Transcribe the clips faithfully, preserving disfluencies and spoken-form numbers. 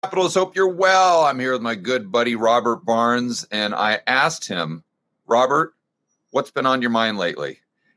Capitals, hope you're well. I'm here with my good buddy Robert Barnes, and I asked him, Robert, what's been on your mind lately?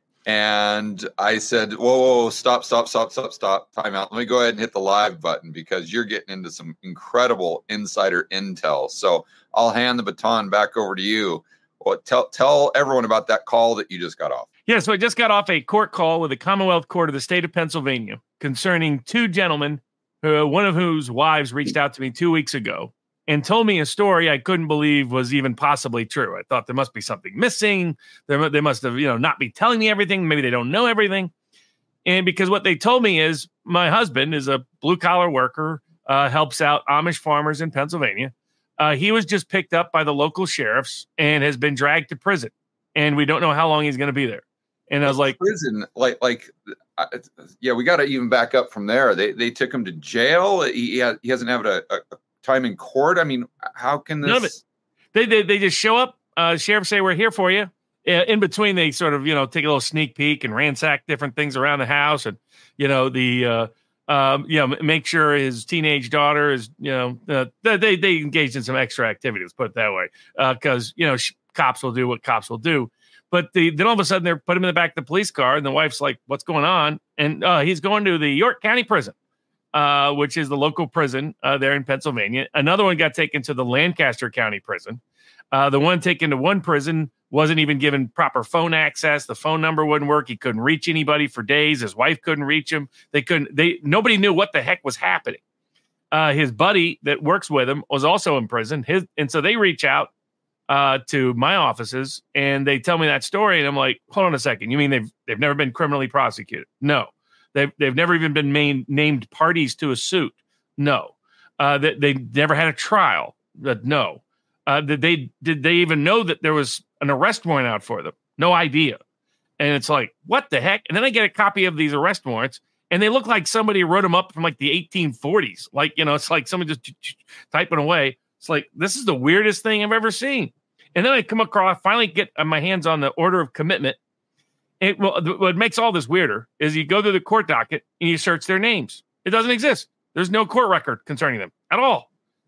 And I said, whoa, whoa, whoa, stop, stop, stop, stop, stop, time out. Let me go ahead and hit the live button because you're getting into some incredible insider intel. So I'll hand the baton back over to you. Well, tell, tell everyone about that call that you just got off. Yeah, so I just got off a court call with the Commonwealth Court of the state of Pennsylvania concerning two gentlemen, uh, one of whose wives reached out to me two weeks ago and told me a story I couldn't believe was even possibly true. I thought there must be something missing. There, they must have, you know, not be telling me everything. Maybe they don't know everything. And because what they told me is my husband is a blue-collar worker, uh, helps out Amish farmers in Pennsylvania. Uh, he was just picked up by the local sheriffs and has been dragged to prison. And we don't know how long he's going to be there. And I was like, prison, like, like, uh, yeah, we got to even back up from there. They they took him to jail. He he, he hasn't had a, a time in court. I mean, how can this? None of it. They they they just show up. Uh, sheriffs say we're here for you. In between, they sort of you know take a little sneak peek and ransack different things around the house, and you know the uh, um, you know make sure his teenage daughter is you know uh, they they engaged in some extra activity. Let's put it that way, because uh, you know sh- cops will do what cops will do. But the, then all of a sudden, they're put him in the back of the police car, and the wife's like, what's going on? And uh, he's going to the York County Prison, uh, which is the local prison uh, there in Pennsylvania. Another one got taken to the Lancaster County Prison. Uh, the one taken to one prison wasn't even given proper phone access. The phone number wouldn't work. He couldn't reach anybody for days. His wife couldn't reach him. They couldn't. They nobody knew what the heck was happening. Uh, his buddy that works with him was also in prison. His and so they reach out uh, to my offices and they tell me that story. And I'm like, hold on a second. You mean they've, they've never been criminally prosecuted? No. They've, they've never even been main, named parties to a suit. No. Uh, they, they never had a trial. Uh, no. Uh, did they, did they even know that there was an arrest warrant out for them? No idea. And it's like, what the heck? And then I get a copy of these arrest warrants and they look like somebody wrote them up from like the eighteen forties. Like, you know, it's like someone just typing away. It's like, this is the weirdest thing I've ever seen. And then I come across, finally get my hands on the order of commitment. It, well, what makes all this weirder is you go to the court docket and you search their names. It doesn't exist. There's no court record concerning them at all.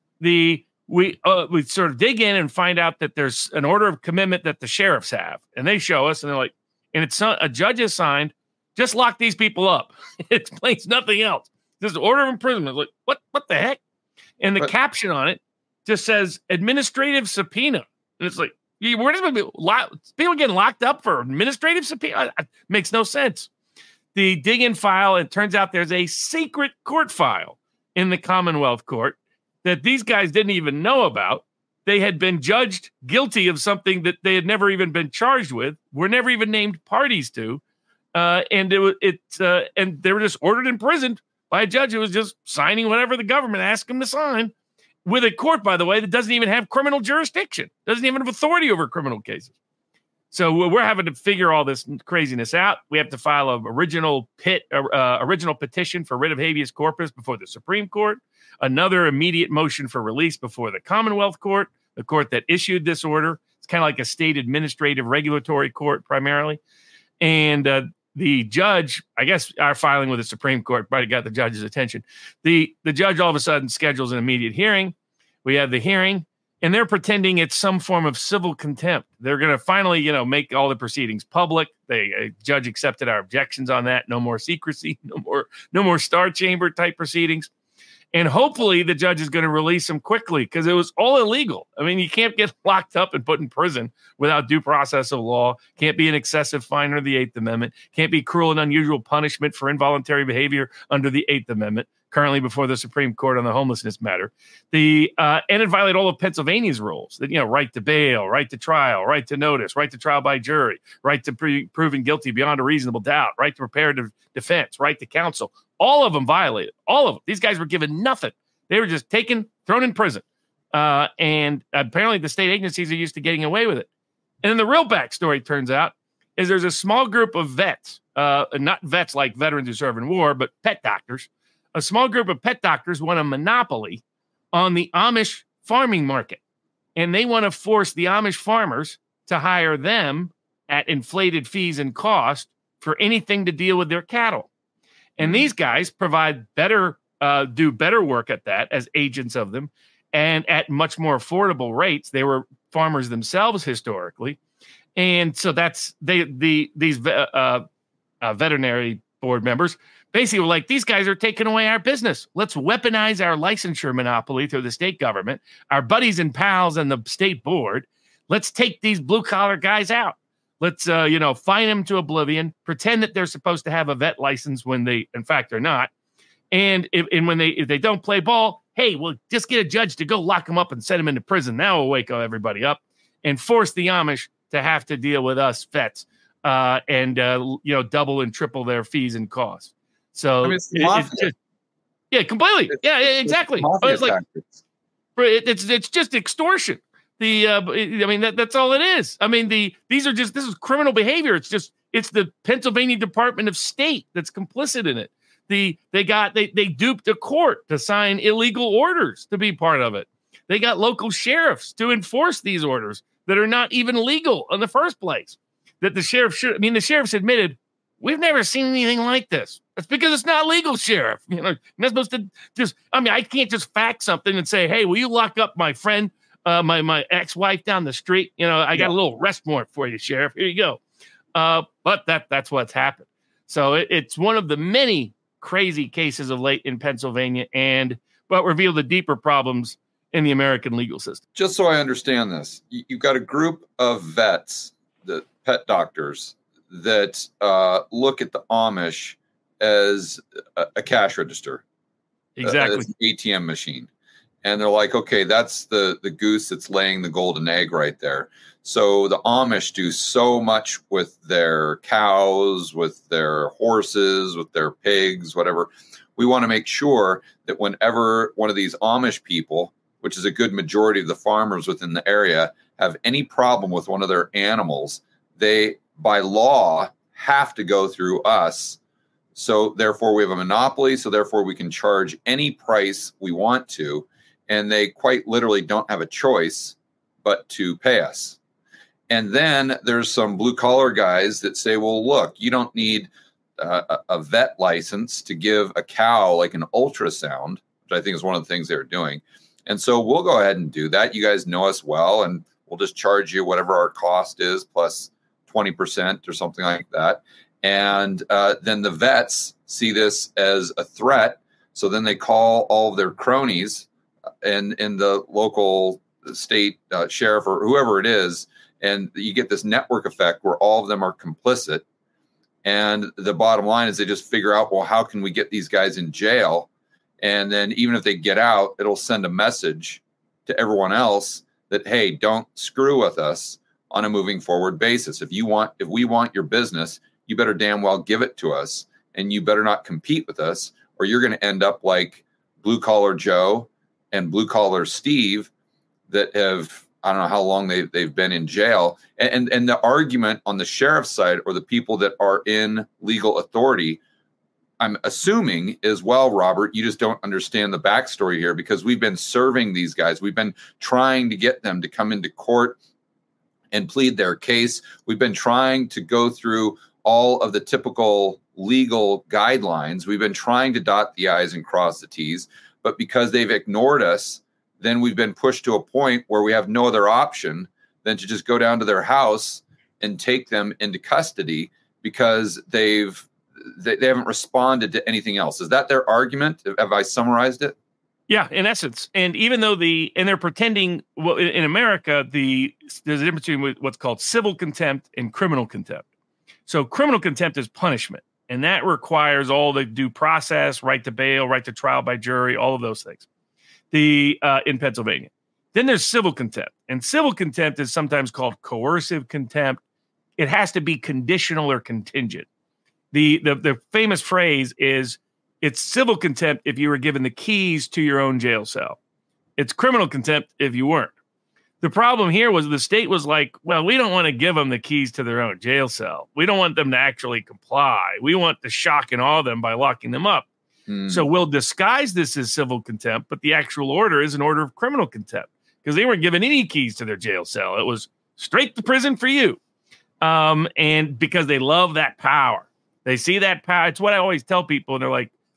The we uh, we sort of dig in and find out that there's an order of commitment that the sheriffs have, and they show us, and they're like, and it's a judge has signed. Just lock these people up. It explains nothing else. This order of imprisonment. Like what? What the heck? And the but, caption on it just says administrative subpoena. And it's like, where does people, people getting locked up for administrative subpoena? It makes no sense. The dig-in file, it turns out there's a secret court file in the Commonwealth Court that these guys didn't even know about. They had been judged guilty of something that they had never even been charged with, were never even named parties to, uh, and it was it, uh, and they were just ordered imprisoned by a judge who was just signing whatever the government asked him to sign. With a court, by the way, that doesn't even have criminal jurisdiction, doesn't even have authority over criminal cases. So we're having to figure all this craziness out. We have to file a original pit, uh, original petition for writ of habeas corpus before the Supreme Court, another immediate motion for release before the Commonwealth Court, the court that issued this order. It's kind of like a state administrative regulatory court primarily. And uh, the judge, I guess our filing with the Supreme Court might have got the judge's attention. The, the judge all of a sudden schedules an immediate hearing. We have the hearing, and they're pretending it's some form of civil contempt. They're going to finally, you know, make all the proceedings public. The uh, judge accepted our objections on that. No more secrecy, no more, no more Star Chamber type proceedings. And hopefully the judge is going to release them quickly because it was all illegal. I mean, you can't get locked up and put in prison without due process of law. Can't be an excessive fine under the Eighth Amendment. Can't be cruel and unusual punishment for involuntary behavior under the Eighth Amendment, currently before the Supreme Court on the homelessness matter. The uh, and it violated all of Pennsylvania's rules. That, you know, right to bail, right to trial, right to notice, right to trial by jury, right to pre- proven guilty beyond a reasonable doubt, right to preparative defense, right to counsel. All of them violated. All of them. These guys were given nothing. They were just taken, thrown in prison. Uh, and apparently the state agencies are used to getting away with it. And then the real backstory, turns out, is there's a small group of vets, uh, not vets like veterans who serve in war, but pet doctors. A small group of pet doctors want a monopoly on the Amish farming market. And they want to force the Amish farmers to hire them at inflated fees and cost for anything to deal with their cattle. And these guys provide better uh, do better work at that as agents of them, and at much more affordable rates. They were farmers themselves historically, and so that's they the these uh, uh, veterinary board members basically were like, these guys are taking away our business. Let's weaponize our licensure monopoly through the state government, our buddies and pals and the state board. Let's take these blue collar guys out. Let's, uh, you know, fine them to oblivion, pretend that they're supposed to have a vet license when they, in fact, are not. And if, and when they, if they don't play ball, hey, we'll just get a judge to go lock them up and send them into prison. Now we'll wake everybody up and force the Amish to have to deal with us vets uh, and, uh, you know, double and triple their fees and costs. So I mean, it's, it, it's just, yeah, completely. It's, yeah, exactly. It's, it's like, it, it's, it's just extortion. The uh, I mean that that's all it is. I mean the these are just this is criminal behavior. It's just it's the Pennsylvania Department of State that's complicit in it. The they got they they duped a court to sign illegal orders to be part of it. They got local sheriffs to enforce these orders that are not even legal in the first place. That the sheriff should I mean the sheriffs admitted we've never seen anything like this. That's because it's not legal, sheriff. You know, you're not supposed to just I mean I can't just fax something and say, hey, will you lock up my friend? Uh, my my ex-wife down the street, you know, I got yeah. a little arrest warrant for you, Sheriff. Here you go. Uh, but that that's what's happened. So it, it's one of the many crazy cases of late in Pennsylvania, and but reveal the deeper problems in the American legal system. Just so I understand this, you, you've got a group of vets, the pet doctors, that uh, look at the Amish as a, a cash register, exactly, uh, as an A T M machine. And they're like, okay, that's the, the goose that's laying the golden egg right there. So the Amish do so much with their cows, with their horses, with their pigs, whatever. We want to make sure that whenever one of these Amish people, which is a good majority of the farmers within the area, have any problem with one of their animals, they, by law, have to go through us. So therefore, we have a monopoly. So therefore, we can charge any price we want to. And they quite literally don't have a choice but to pay us. And then there's some blue collar guys that say, well, look, you don't need uh, a, a vet license to give a cow like an ultrasound, which I think is one of the things they're doing. And so we'll go ahead and do that. You guys know us well, and we'll just charge you whatever our cost is plus twenty percent or something like that. And uh, then the vets see this as a threat. So then they call all of their cronies and in the local state uh, sheriff or whoever it is, and you get this network effect where all of them are complicit. And the bottom line is they just figure out, well, how can we get these guys in jail? And then even if they get out, it'll send a message to everyone else that, hey, don't screw with us on a moving forward basis. If you want, if we want your business, you better damn well give it to us, and you better not compete with us, or you're going to end up like Blue Collar Joe and Blue Collar Steve that have, I don't know how long they, they've been in jail. And, and, and the argument on the sheriff's side, or the people that are in legal authority, I'm assuming is, well, Robert, you just don't understand the backstory here, because we've been serving these guys. We've been trying to get them to come into court and plead their case. We've been trying to go through all of the typical legal guidelines. We've been trying to dot the I's and cross the T's. But because they've ignored us, then we've been pushed to a point where we have no other option than to just go down to their house and take them into custody because they've they, they haven't responded to anything else. Is that their argument? Have I summarized it? Yeah, in essence. And even though the and they're pretending, well, in America, the there's a difference between what's called civil contempt and criminal contempt. So criminal contempt is punishment, and that requires all the due process, right to bail, right to trial by jury, all of those things. The uh, in Pennsylvania. Then there's civil contempt, and civil contempt is sometimes called coercive contempt. It has to be conditional or contingent. The the the famous phrase is, it's civil contempt if you were given the keys to your own jail cell. It's criminal contempt if you weren't. The problem here was the state was like, well, we don't want to give them the keys to their own jail cell. We don't want them to actually comply. We want to shock and awe them by locking them up. Hmm. So we'll disguise this as civil contempt, but the actual order is an order of criminal contempt because they weren't given any keys to their jail cell. It was straight to prison for you. Um, and because they love that power. They see that power. It's what I always tell people. And they're like,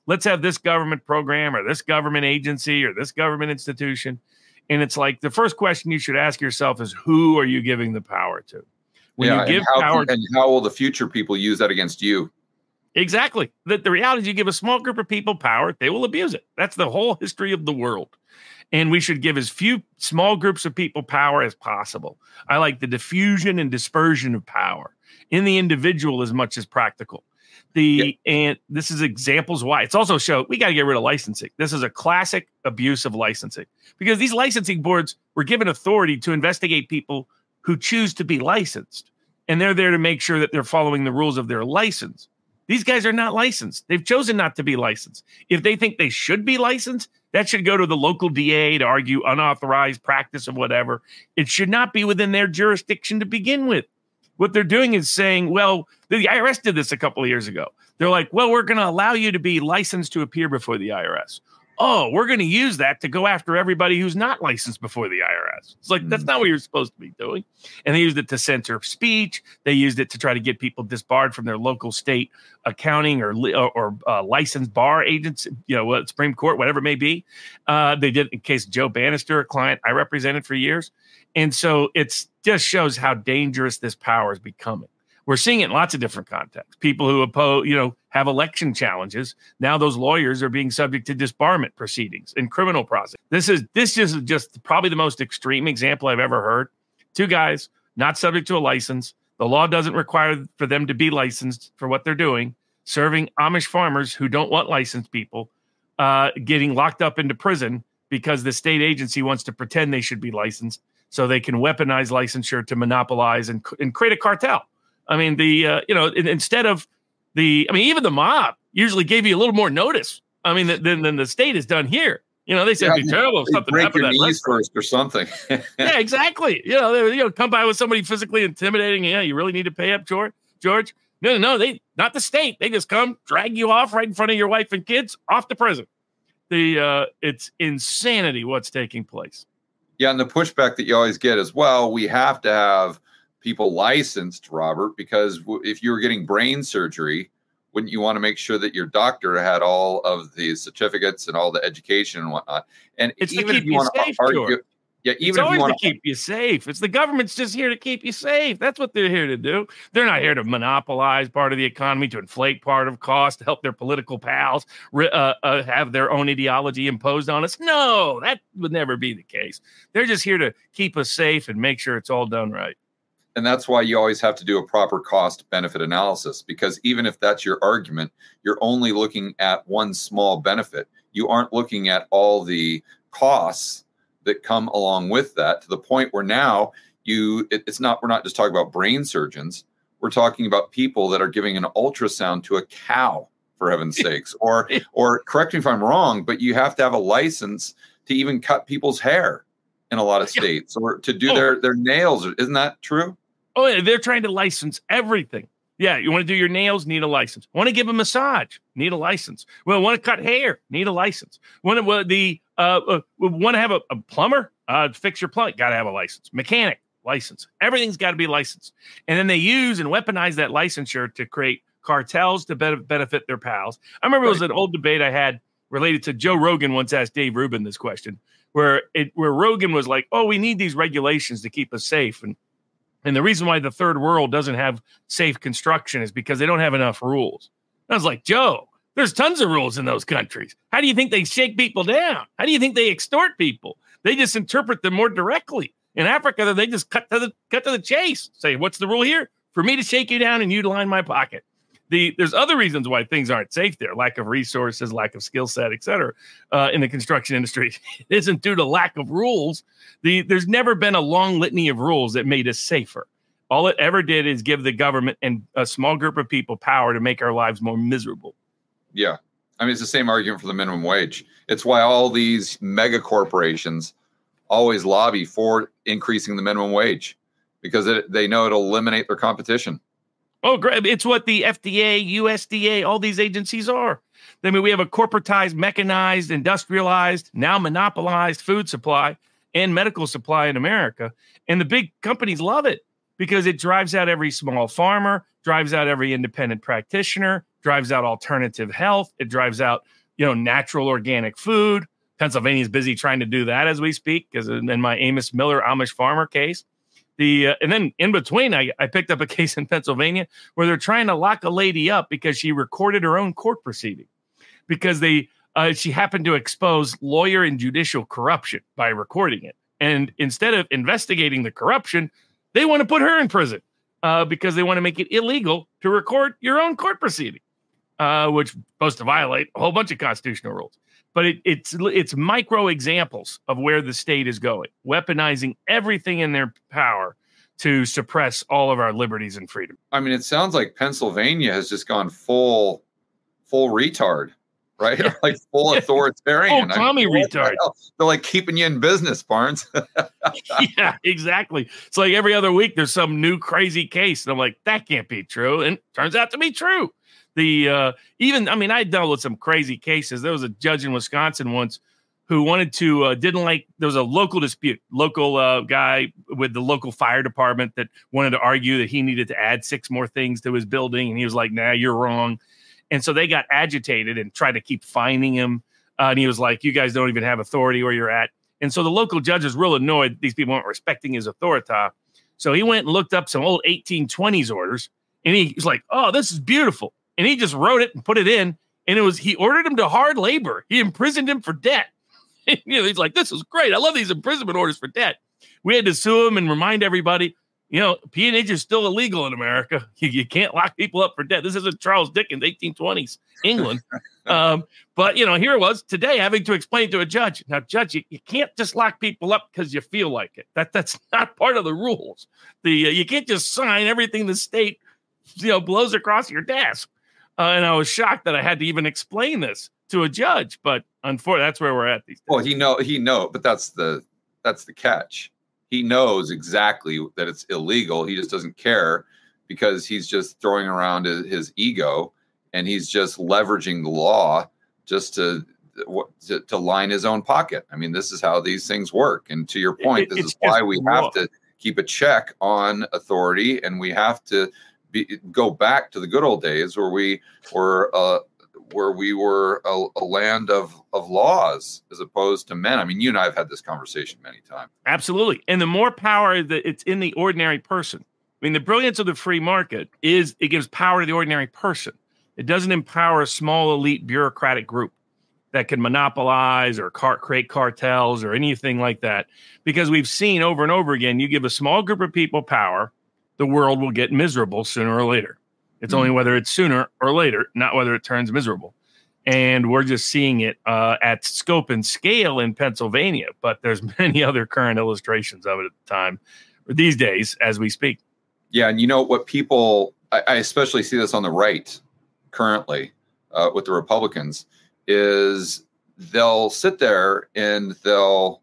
let's have this government program or this government agency or this government institution. And it's like the first question you should ask yourself is, who are you giving the power to? When yeah, you give and how, power, and how will the future people use that against you? Exactly. The, the reality is you give a small group of people power, they will abuse it. That's the whole history of the world. And we should give as few small groups of people power as possible. I like the diffusion and dispersion of power in the individual as much as practical. The yeah. And this is examples why. It's also show we got to get rid of licensing. This is a classic abuse of licensing because these licensing boards were given authority to investigate people who choose to be licensed. And they're there to make sure that they're following the rules of their license. These guys are not licensed. They've chosen not to be licensed. If they think they should be licensed, that should go to the local D A to argue unauthorized practice of whatever. It should not be within their jurisdiction to begin with. What they're doing is saying, well, the I R S did this a couple of years ago. They're like, well, we're going to allow you to be licensed to appear before the I R S. Oh, we're going to use that to go after everybody who's not licensed before the I R S. It's like, mm-hmm. that's not what you're supposed to be doing. And they used it to censor speech. They used it to try to get people disbarred from their local state accounting or or, or uh, licensed bar agents, you know, what Supreme Court, whatever it may be. Uh, they did it in case of Joe Bannister, a client I represented for years. And so it's just shows how dangerous this power is becoming. We're seeing it in lots of different contexts. People who oppose, you know, have election challenges. Now those lawyers are being subject to disbarment proceedings and criminal process. This is this is just probably the most extreme example I've ever heard. Two guys not subject to a license. The law doesn't require for them to be licensed for what they're doing. Serving Amish farmers who don't want licensed people, uh, getting locked up into prison because the state agency wants to pretend they should be licensed so they can weaponize licensure to monopolize and, and create a cartel. I mean, the, uh, you know, instead of the, I mean, even the mob usually gave you a little more notice. I mean, than, than the state has done here. You know, they said, yeah, it'd be terrible if something break happened your to that knees first or something. Yeah, exactly. You know, they you know, come by with somebody physically intimidating. Yeah, you really need to pay up, George. George. No, no, no, they, not the state. They just come drag you off right in front of your wife and kids off to prison. The, uh, it's insanity what's taking place. Yeah. And the pushback that you always get is, well, we have to have people licensed, Robert, because if you were getting brain surgery, wouldn't you want to make sure that your doctor had all of the certificates and all the education and whatnot? And it's even if you, you want to argue, George. yeah, even it's if always you want to keep you safe. It's the government's just here to keep you safe. That's what they're here to do. They're not here to monopolize part of the economy, to inflate part of cost, to help their political pals uh, uh, have their own ideology imposed on us. No, that would never be the case. They're just here to keep us safe and make sure it's all done right. And that's why you always have to do a proper cost benefit analysis, because even if that's your argument, you're only looking at one small benefit. You aren't looking at all the costs that come along with that, to the point where now you it, it's not we're not just talking about brain surgeons. We're talking about people that are giving an ultrasound to a cow, for heaven's sakes, or or correct me if I'm wrong, but you have to have a license to even cut people's hair in a lot of states, or to do oh. their their nails. Isn't that true? Oh, yeah, they're trying to license everything. Yeah, you want to do your nails, need a license. Want to give a massage, need a license. Well, want to cut hair, need a license. Want to well, the uh, uh, want to have a, a plumber, uh, fix your plumbing, got to have a license. Mechanic, license. Everything's got to be licensed. And then they use and weaponize that licensure to create cartels to be- benefit their pals. I remember right. It was an old debate I had related to Joe Rogan once asked Dave Rubin this question, where it where Rogan was like, "Oh, we need these regulations to keep us safe." And And the reason why the third world doesn't have safe construction is because they don't have enough rules. And I was like, Joe, there's tons of rules in those countries. How do you think they shake people down? How do you think they extort people? They just interpret them more directly. In Africa, they just cut to the cut to the chase. Say, what's the rule here? For me to shake you down and you to line my pocket. The, there's other reasons why things aren't safe there. Lack of resources, lack of skill set, et cetera, uh, in the construction industry. It isn't due to lack of rules. The, there's never been a long litany of rules that made us safer. All it ever did is give the government and a small group of people power to make our lives more miserable. Yeah. I mean, it's the same argument for the minimum wage. It's why all these mega corporations always lobby for increasing the minimum wage, because it, they know it'll eliminate their competition. Oh, great. It's what the F D A, U S D A, all these agencies are. I mean, we have a corporatized, mechanized, industrialized, now monopolized food supply and medical supply in America. And the big companies love it because it drives out every small farmer, drives out every independent practitioner, drives out alternative health. It drives out you know, natural organic food. Pennsylvania is busy trying to do that as we speak, because in my Amos Miller Amish farmer case. The uh, and then in between, I, I picked up a case in Pennsylvania where they're trying to lock a lady up because she recorded her own court proceeding because they uh, she happened to expose lawyer and judicial corruption by recording it. And instead of investigating the corruption, they want to put her in prison uh, because they want to make it illegal to record your own court proceeding, uh, which is supposed to violate a whole bunch of constitutional rules. But it, it's it's micro examples of where the state is going, weaponizing everything in their power to suppress all of our liberties and freedom. I mean, it sounds like Pennsylvania has just gone full, full retard, right? Yeah. Like full authoritarian. Oh, Tommy I mean, retard. The They're like keeping you in business, Barnes. Yeah, exactly. It's like every other week there's some new crazy case, and I'm like, that can't be true, and it turns out to be true. The uh, even, I mean, I dealt with some crazy cases. There was a judge in Wisconsin once who wanted to, uh, didn't like, there was a local dispute, local uh, guy with the local fire department that wanted to argue that he needed to add six more things to his building. And he was like, nah, you're wrong. And so they got agitated and tried to keep fining him. Uh, and he was like, you guys don't even have authority where you're at. And so the local judge was real annoyed. These people weren't respecting his authority. So he went and looked up some old eighteen twenties orders. And he was like, oh, this is beautiful. And he just wrote it and put it in. And it was, he ordered him to hard labor. He imprisoned him for debt. You know, he's like, this is great. I love these imprisonment orders for debt. We had to sue him and remind everybody, you know, peonage is still illegal in America. You, you can't lock people up for debt. This isn't Charles Dickens, eighteen twenties England. um, but, you know, here it was today having to explain to a judge. Now, judge, you, you can't just lock people up because you feel like it. That That's not part of the rules. The uh, You can't just sign everything the state, you know, blows across your desk. Uh, and I was shocked that I had to even explain this to a judge, but unfortunately, that's where we're at these days. Well, he know he know, but that's the that's the catch. He knows exactly that it's illegal. He just doesn't care because he's just throwing around his, his ego, and he's just leveraging the law just to, to to line his own pocket. I mean, this is how these things work. And to your point, it, this is why we law. have to keep a check on authority, and we have to be, go back to the good old days where we were. Uh, where we were a, a land of, of laws as opposed to men. I mean, you and I have had this conversation many times. Absolutely. And the more power that it's in the ordinary person. I mean, the brilliance of the free market is it gives power to the ordinary person. It doesn't empower a small elite bureaucratic group that can monopolize or car- create cartels or anything like that. Because we've seen over and over again, you give a small group of people power, the world will get miserable sooner or later. It's only whether it's sooner or later, not whether it turns miserable. And we're just seeing it uh, at scope and scale in Pennsylvania. But there's many other current illustrations of it at the time, or these days, as we speak. Yeah, and you know what people, I, I especially see this on the right currently uh, with the Republicans, is they'll sit there and they'll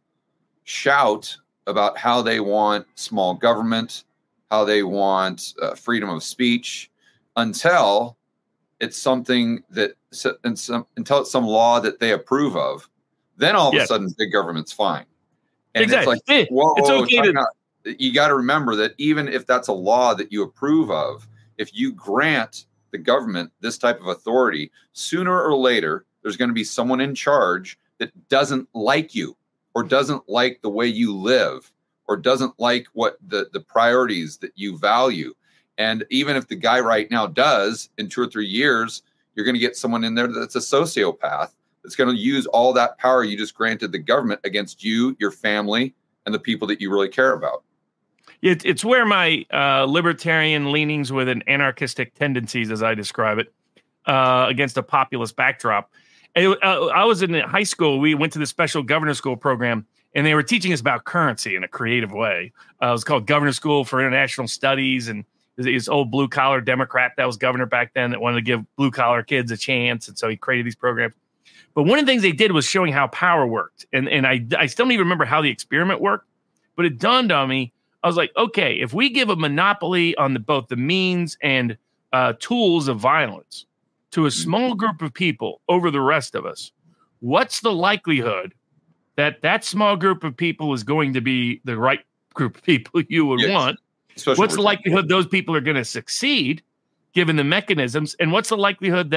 shout about how they want small government, how they want uh, freedom of speech, until it's something that and some, until it's some law that they approve of, then all of yes. a sudden big government's fine. And exactly. it's like, whoa, it's okay to- not, you got to remember that even if that's a law that you approve of, if you grant the government this type of authority, sooner or later, there's going to be someone in charge that doesn't like you or doesn't like the way you live or doesn't like what the, the priorities that you value. And even if the guy right now does, in two or three years, you're going to get someone in there that's a sociopath that's going to use all that power you just granted the government against you, your family, and the people that you really care about. It, it's where my uh, libertarian leanings with an anarchistic tendencies, as I describe it, uh, against a populist backdrop. It, uh, I was in high school. We went to the special governor school program, and they were teaching us about currency in a creative way. Uh, it was called Governor School for International Studies, and this old blue collar Democrat that was governor back then that wanted to give blue collar kids a chance. And so he created these programs. But one of the things they did was showing how power worked. And, and I, I still don't even remember how the experiment worked, but it dawned on me. I was like, okay, if we give a monopoly on the, both the means and uh, tools of violence to a small group of people over the rest of us, what's the likelihood that that small group of people is going to be the right group of people you would yes. want? Especially what's the likelihood those people are going to succeed given the mechanisms? And what's the likelihood that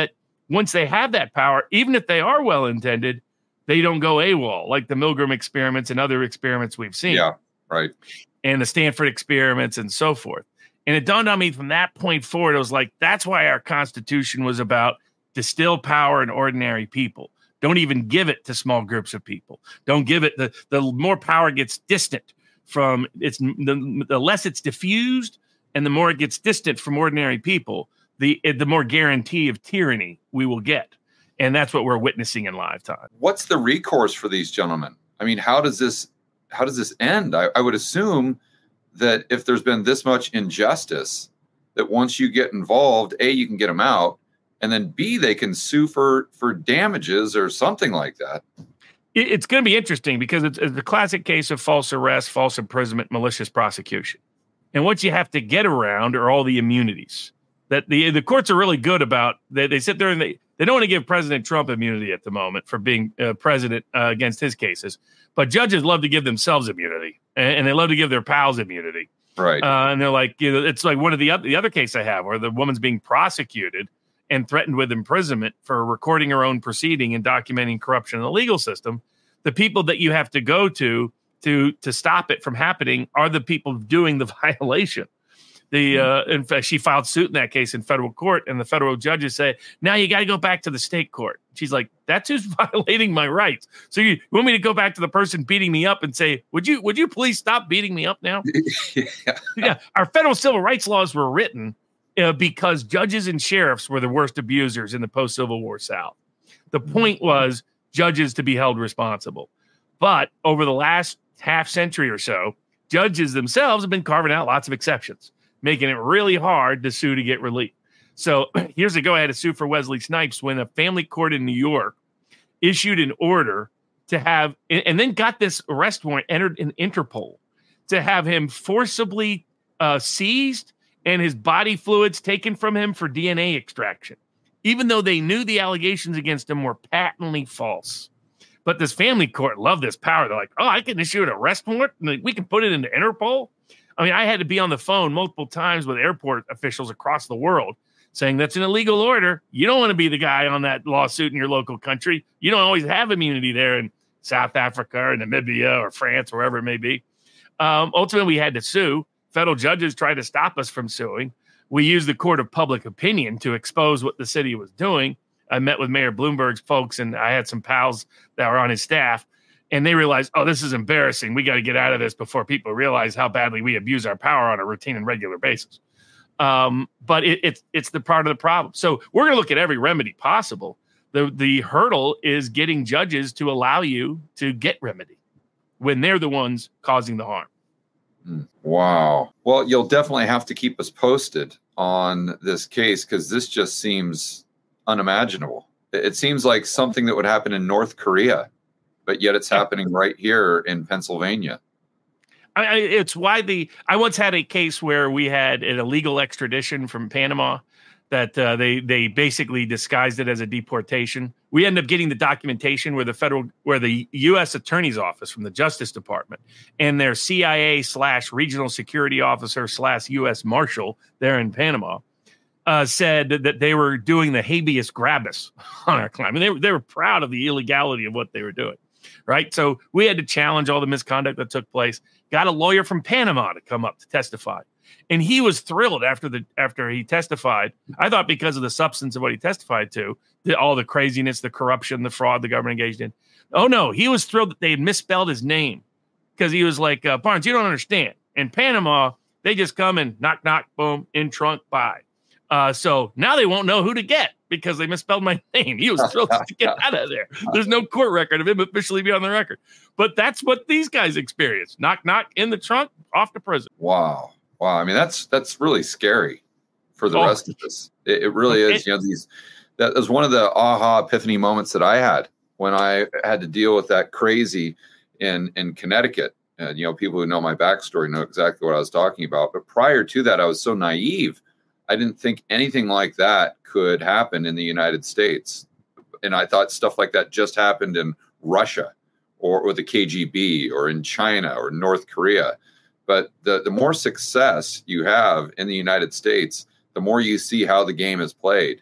once they have that power, even if they are well-intended, they don't go AWOL, like the Milgram experiments and other experiments we've seen. Yeah, right. And the Stanford experiments and so forth. And it dawned on me from that point forward, it was like, that's why our Constitution was about distill power in ordinary people. Don't even give it to small groups of people. Don't give it, the, the more power gets distant from, it's the, the less it's diffused and the more it gets distant from ordinary people, the the more guarantee of tyranny we will get. And that's what we're witnessing in live time. What's the recourse for these gentlemen? I mean, how does this how does this end? I, I would assume that if there's been this much injustice, that once you get involved, A, you can get them out, and then B, they can sue for, for damages or something like that. It, it's going to be interesting because it's, it's the classic case of false arrest, false imprisonment, malicious prosecution. And what you have to get around are all the immunities. That the the courts are really good about. They, they sit there and they, they don't want to give President Trump immunity at the moment for being uh, president uh, against his cases. But judges love to give themselves immunity, and, and they love to give their pals immunity. Right. Uh, and they're like, you know, it's like one of the other, the other case I have where the woman's being prosecuted and threatened with imprisonment for recording her own proceeding and documenting corruption in the legal system. The people that you have to go to to to stop it from happening are the people doing the violation. The uh, in fact, she filed suit in that case in federal court, and the federal judges say, "Now you got to go back to the state court." She's like, "That's who's violating my rights." So you want me to go back to the person beating me up and say, "Would you would you please stop beating me up now?" yeah. yeah, our federal civil rights laws were written uh, because judges and sheriffs were the worst abusers in the post-Civil War South. The point was judges to be held responsible, but over the last half century or so, judges themselves have been carving out lots of exceptions, making it really hard to sue to get relief. So here's a go ahead to sue for Wesley Snipes when a family court in New York issued an order to have, and then got this arrest warrant entered in Interpol to have him forcibly uh, seized and his body fluids taken from him for D N A extraction, even though they knew the allegations against him were patently false. But this family court loved this power. They're like, oh, I can issue an arrest warrant and we can put it into Interpol. I mean, I had to be on the phone multiple times with airport officials across the world saying that's an illegal order. You don't want to be the guy on that lawsuit in your local country. You don't always have immunity there in South Africa or Namibia or France, wherever it may be. Um, ultimately, we had to sue. Federal judges tried to stop us from suing. We used the court of public opinion to expose what the city was doing. I met with Mayor Bloomberg's folks, and I had some pals that were on his staff. And they realized, oh, this is embarrassing. We got to get out of this before people realize how badly we abuse our power on a routine and regular basis. Um, but it, it's it's the part of the problem. So we're going to look at every remedy possible. The the hurdle is getting judges to allow you to get remedy when they're the ones causing the harm. Wow. Well, you'll definitely have to keep us posted on this case because this just seems unimaginable. It seems like something that would happen in North Korea, but yet it's happening right here in Pennsylvania. I, I, it's why the I once had a case where we had an illegal extradition from Panama that uh, they they basically disguised it as a deportation. We ended up getting the documentation where the federal where the U S Attorney's Office from the Justice Department and their C I A slash regional security officer slash U S Marshal there in Panama uh, said that they were doing the habeas grabus on our client. I mean, they were, they were proud of the illegality of what they were doing. Right. So we had to challenge all the misconduct that took place, got a lawyer from Panama to come up to testify. And he was thrilled after the after he testified. I thought because of the substance of what he testified to, the, all the craziness, the corruption, the fraud the government engaged in. Oh, no, he was thrilled that they had misspelled his name because he was like, uh, Barnes, you don't understand. In Panama, they just come and knock, knock, boom, in trunk, bye. Uh, so now they won't know who to get because they misspelled my name. He was thrilled to get out of there. There's no court record of him officially be on the record. But that's what these guys experience. Knock, knock, in the trunk, off to prison. Wow. Wow. I mean, that's that's really scary for the oh. rest of us. It, it really is. It, you know, these that was one of the aha epiphany moments that I had when I had to deal with that crazy in, in Connecticut. And, you know, people who know my backstory know exactly what I was talking about. But prior to that, I was so naive. I didn't think anything like that could happen in the United States. And I thought stuff like that just happened in Russia or, or the K G B or in China or North Korea. But the, the more success you have in the United States, the more you see how the game is played.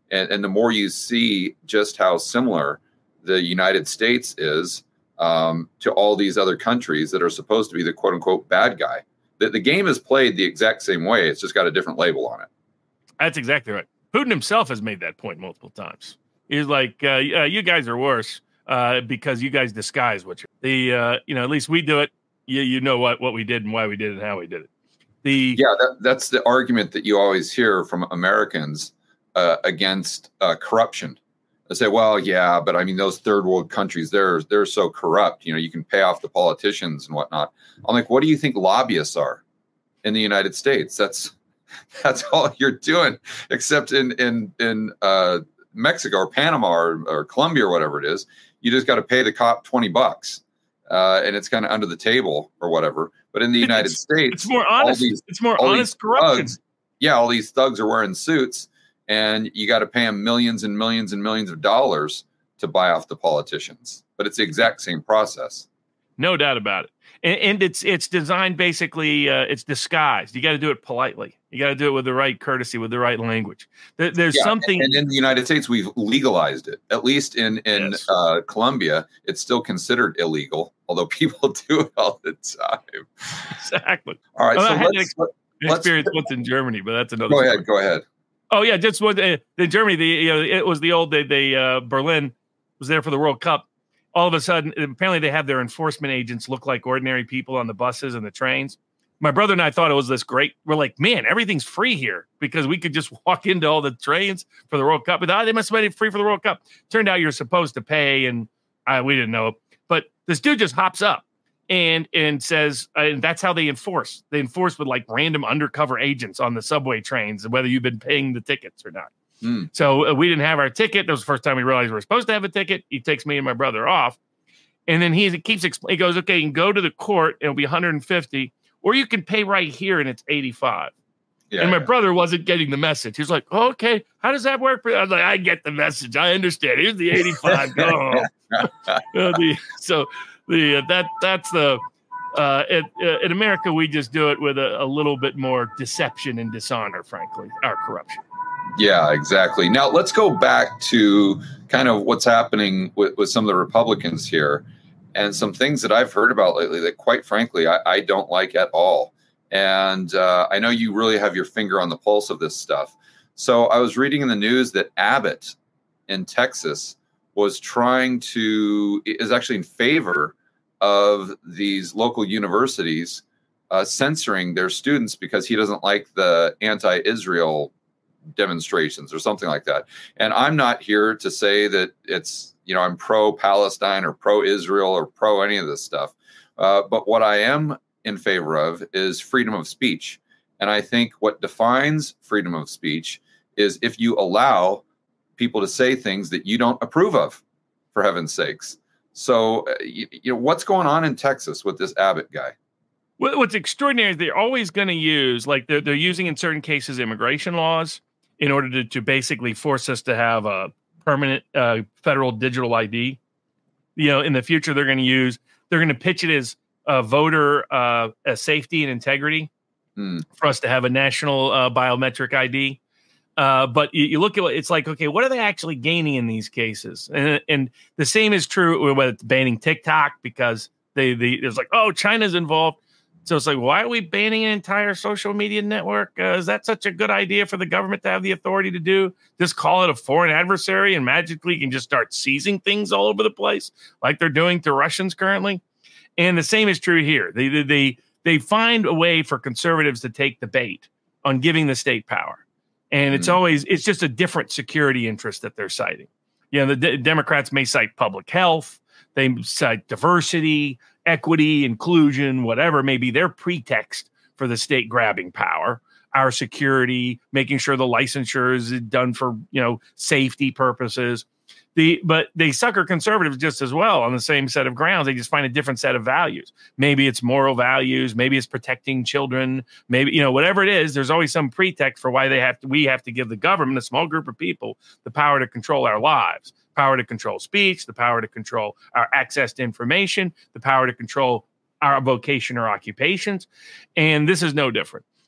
And, and the more you see just how similar the United States is um, to all these other countries that are supposed to be the quote unquote bad guy. The, the game is played the exact same way. It's just got a different label on it. That's exactly right. Putin himself has made that point multiple times. He's like, uh, uh, you guys are worse uh, because you guys disguise what you're. The uh, you know, at least we do it. You you know what what we did and why we did it and how we did it. The yeah, that, that's the argument that you always hear from Americans uh, against uh, corruption. They say, well, yeah, but I mean, those third world countries, they're they're so corrupt. You know, you can pay off the politicians and whatnot. I'm like, what do you think lobbyists are in the United States? That's that's all you're doing, except in in in uh, Mexico or Panama or, or Colombia or whatever it is. You just got to pay the cop twenty bucks, uh, and it's kind of under the table or whatever. But in the United it's, States, it's more honest. These, it's more honest corruption. Thugs, yeah, all these thugs are wearing suits. And you got to pay them millions and millions and millions of dollars to buy off the politicians. But it's the exact same process. No doubt about it. And, and it's it's designed basically, uh, it's disguised. You got to do it politely. You got to do it with the right courtesy, with the right language. There, there's yeah, something. And in the United States, we've legalized it. At least in, in yes. uh, Colombia, it's still considered illegal, although people do it all the time. Exactly. All right. Well, so I had let's, an experience once in Germany, but that's another Go story. ahead. Go ahead. Oh yeah, just what uh, in Germany, the you know it was the old they they uh, Berlin was there for the World Cup. All of a sudden, apparently they have their enforcement agents look like ordinary people on the buses and the trains. My brother and I thought it was this great. We're like, man, everything's free here because we could just walk into all the trains for the World Cup. But oh, they must have made it free for the World Cup. Turned out you're supposed to pay, and uh, we didn't know. But this dude just hops up and and says, uh, and that's how they enforce. They enforce with like random undercover agents on the subway trains, whether you've been paying the tickets or not. Mm. So uh, we didn't have our ticket. That was the first time we realized we were supposed to have a ticket. He takes me and my brother off, and then he keeps explaining. He goes, "Okay, you can go to the court. It'll be one hundred fifty, or you can pay right here, and it's eighty-five." Yeah, and my yeah. brother wasn't getting the message. He was like, oh, "Okay, how does that work?" I was like, "I get the message. I understand. Here's the eighty-five. Go home." uh, the, so. The uh, that that's the uh, it, uh, in America we just do it with a, a little bit more deception and dishonor, frankly, our corruption. Yeah, exactly. Now let's go back to kind of what's happening with, with some of the Republicans here, and some things that I've heard about lately that, quite frankly, I, I don't like at all. And uh, I know you really have your finger on the pulse of this stuff. So I was reading in the news that Abbott in Texas was trying to is actually in favor of these local universities uh, censoring their students because he doesn't like the anti-Israel demonstrations or something like that. And I'm not here to say that it's, you know, I'm pro-Palestine or pro-Israel or pro any of this stuff. Uh, but what I am in favor of is freedom of speech. And I think what defines freedom of speech is if you allow people to say things that you don't approve of, for heaven's sakes. So, uh, you, you know, what's going on in Texas with this Abbott guy? Well, what's extraordinary is they're always going to use, like they're, they're using in certain cases, immigration laws in order to, to basically force us to have a permanent uh, federal digital I D. You know, in the future, they're going to use, they're going to pitch it as a voter uh, a safety and integrity hmm. for us to have a national uh, biometric I D. Uh, but you, you look at it, it's like, okay, what are they actually gaining in these cases? And, and the same is true with it's banning TikTok because they, they it's like, oh, China's involved. So it's like, why are we banning an entire social media network? Uh, is that such a good idea for the government to have the authority to do? Just call it a foreign adversary and magically you can just start seizing things all over the place like they're doing to Russians currently. And the same is true here. They, they, they, they find a way for conservatives to take the bait on giving the state power. And it's mm-hmm. always, it's just a different security interest that they're citing. You know, the D- Democrats may cite public health, they cite diversity, equity, inclusion, whatever may be their pretext for the state grabbing power. Our security, making sure the licensure is done for, you know, safety purposes. The, but they sucker conservatives just as well on the same set of grounds. They just find a different set of values. Maybe it's moral values. Maybe it's protecting children. Maybe, you know, whatever it is, there's always some pretext for why they have to, we have to give the government, a small group of people, the power to control our lives, power to control speech, the power to control our access to information, the power to control our vocation or occupations. And this is no different.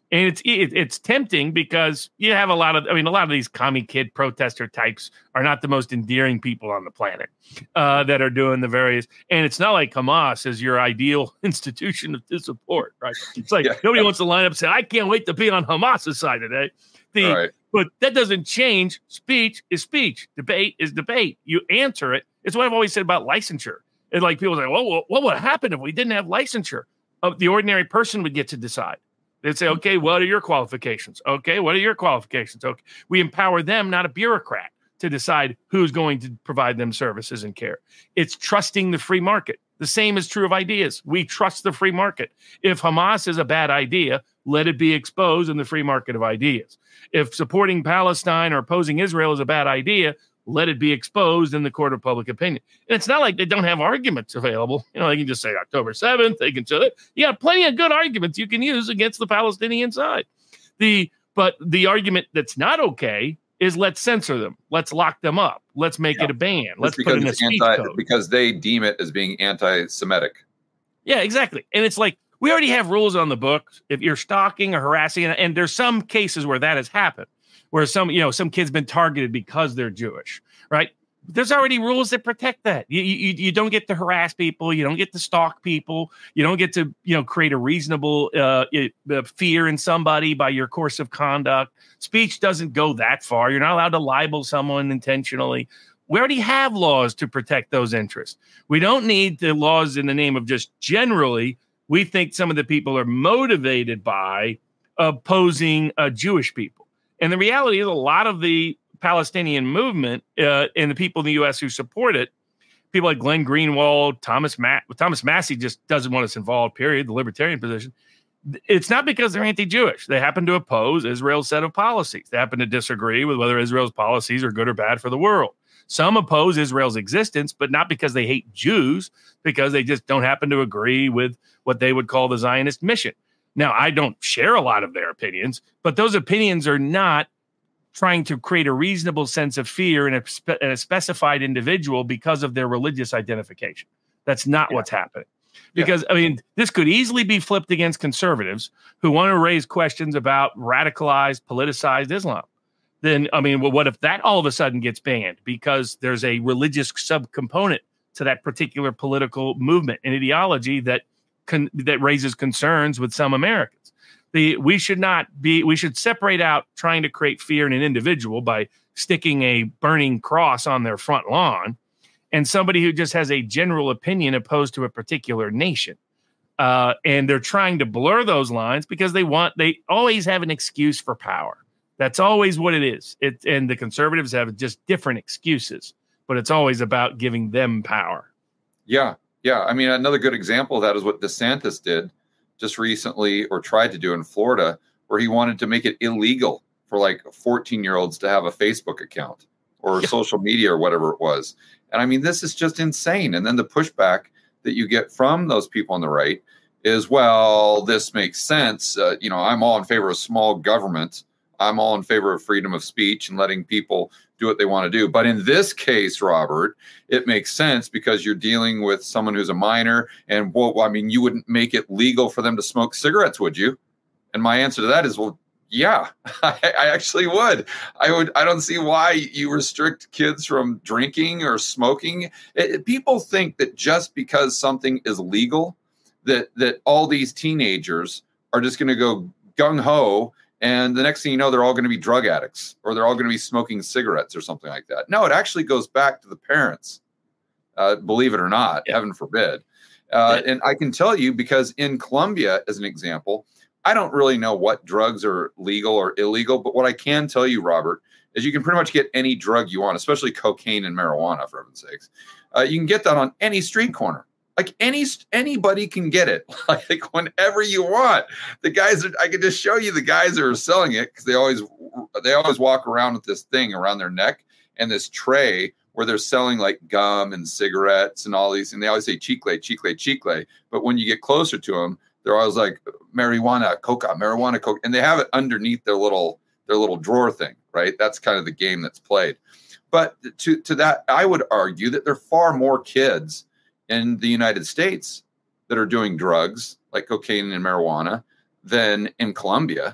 And it's it, it's tempting because you have a lot of, I mean, a lot of these commie kid protester types are not the most endearing people on the planet uh, that are doing the various. And it's not like Hamas is your ideal institution to support, right? It's like yeah. nobody wants to line up and say, I can't wait to be on Hamas's side today. The, right. But that doesn't change. Speech is speech. Debate is debate. You answer it. It's what I've always said about licensure. It's like people say, well, what would happen if we didn't have licensure? Uh, the ordinary person would get to decide. They'd say, okay, what are your qualifications? Okay, what are your qualifications? Okay, we empower them, not a bureaucrat, to decide who's going to provide them services and care. It's trusting the free market. The same is true of ideas. We trust the free market. If Hamas is a bad idea, let it be exposed in the free market of ideas. If supporting Palestine or opposing Israel is a bad idea, let it be exposed in the court of public opinion. And it's not like they don't have arguments available. You know, they can just say October seventh. They can say that. You got plenty of good arguments you can use against the Palestinian side. The but the argument that's not okay is let's censor them. Let's lock them up. Let's make yeah. it a ban. Let's put in a speech anti, code. Because they deem it as being anti-Semitic. Yeah, exactly. And it's like, we already have rules on the books. If you're stalking or harassing, and, and there's some cases where that has happened, where some, you know, some kid's been targeted because they're Jewish, right? There's already rules that protect that. You, you, you don't get to harass people. You don't get to stalk people. You don't get to, you know, create a reasonable uh, uh, fear in somebody by your course of conduct. Speech doesn't go that far. You're not allowed to libel someone intentionally. We already have laws to protect those interests. We don't need the laws in the name of just generally. We think some of the people are motivated by opposing uh, Jewish people. And the reality is a lot of the Palestinian movement uh, and the people in the U S who support it, people like Glenn Greenwald, Thomas Ma- Thomas Massey just doesn't want us involved, period, the libertarian position. It's not because they're anti-Jewish. They happen to oppose Israel's set of policies. They happen to disagree with whether Israel's policies are good or bad for the world. Some oppose Israel's existence, but not because they hate Jews, because they just don't happen to agree with what they would call the Zionist mission. Now, I don't share a lot of their opinions, but those opinions are not trying to create a reasonable sense of fear in a, spe- in a specified individual because of their religious identification. That's not yeah. what's happening. Because, yeah. I mean, this could easily be flipped against conservatives who want to raise questions about radicalized, politicized Islam. Then, I mean, well, what if that all of a sudden gets banned because there's a religious subcomponent to that particular political movement and ideology that con- that raises concerns with some Americans? The we should not be. We should separate out trying to create fear in an individual by sticking a burning cross on their front lawn, and somebody who just has a general opinion opposed to a particular nation. Uh, and they're trying to blur those lines because they want. They always have an excuse for power. That's always what it is. It, and the conservatives have just different excuses, but it's always about giving them power. Yeah, yeah. I mean, another good example of that is what DeSantis did just recently, or tried to do in Florida, where he wanted to make it illegal for like fourteen-year-olds to have a Facebook account or yeah. social media or whatever it was. And I mean, this is just insane. And then the pushback that you get from those people on the right is, well, this makes sense. Uh, you know, I'm all in favor of small government. I'm all in favor of freedom of speech and letting people do what they want to do. But in this case, Robert, it makes sense because you're dealing with someone who's a minor. And, well, I mean, you wouldn't make it legal for them to smoke cigarettes, would you? And my answer to that is, well, yeah, I, I actually would. I would. I don't see why you restrict kids from drinking or smoking. It, people think that just because something is legal, that that all these teenagers are just going to go gung-ho, and the next thing you know, they're all going to be drug addicts or they're all going to be smoking cigarettes or something like that. No, it actually goes back to the parents, uh, believe it or not, yeah. heaven forbid. Uh, yeah. And I can tell you, because in Colombia, as an example, I don't really know what drugs are legal or illegal, but what I can tell you, Robert, is you can pretty much get any drug you want, especially cocaine and marijuana, for heaven's sakes. Uh, you can get that on any street corner. Like any anybody can get it, like whenever you want. The guys, are, I can just show you the guys that are selling it, because they always they always walk around with this thing around their neck and this tray where they're selling like gum and cigarettes and all these. And they always say chicle, chicle, chicle. But when you get closer to them, they're always like marijuana, coca, marijuana, coca, and they have it underneath their little their little drawer thing, right? That's kind of the game that's played. But to to that, I would argue that there are far more kids in the United States that are doing drugs like cocaine and marijuana than in Colombia.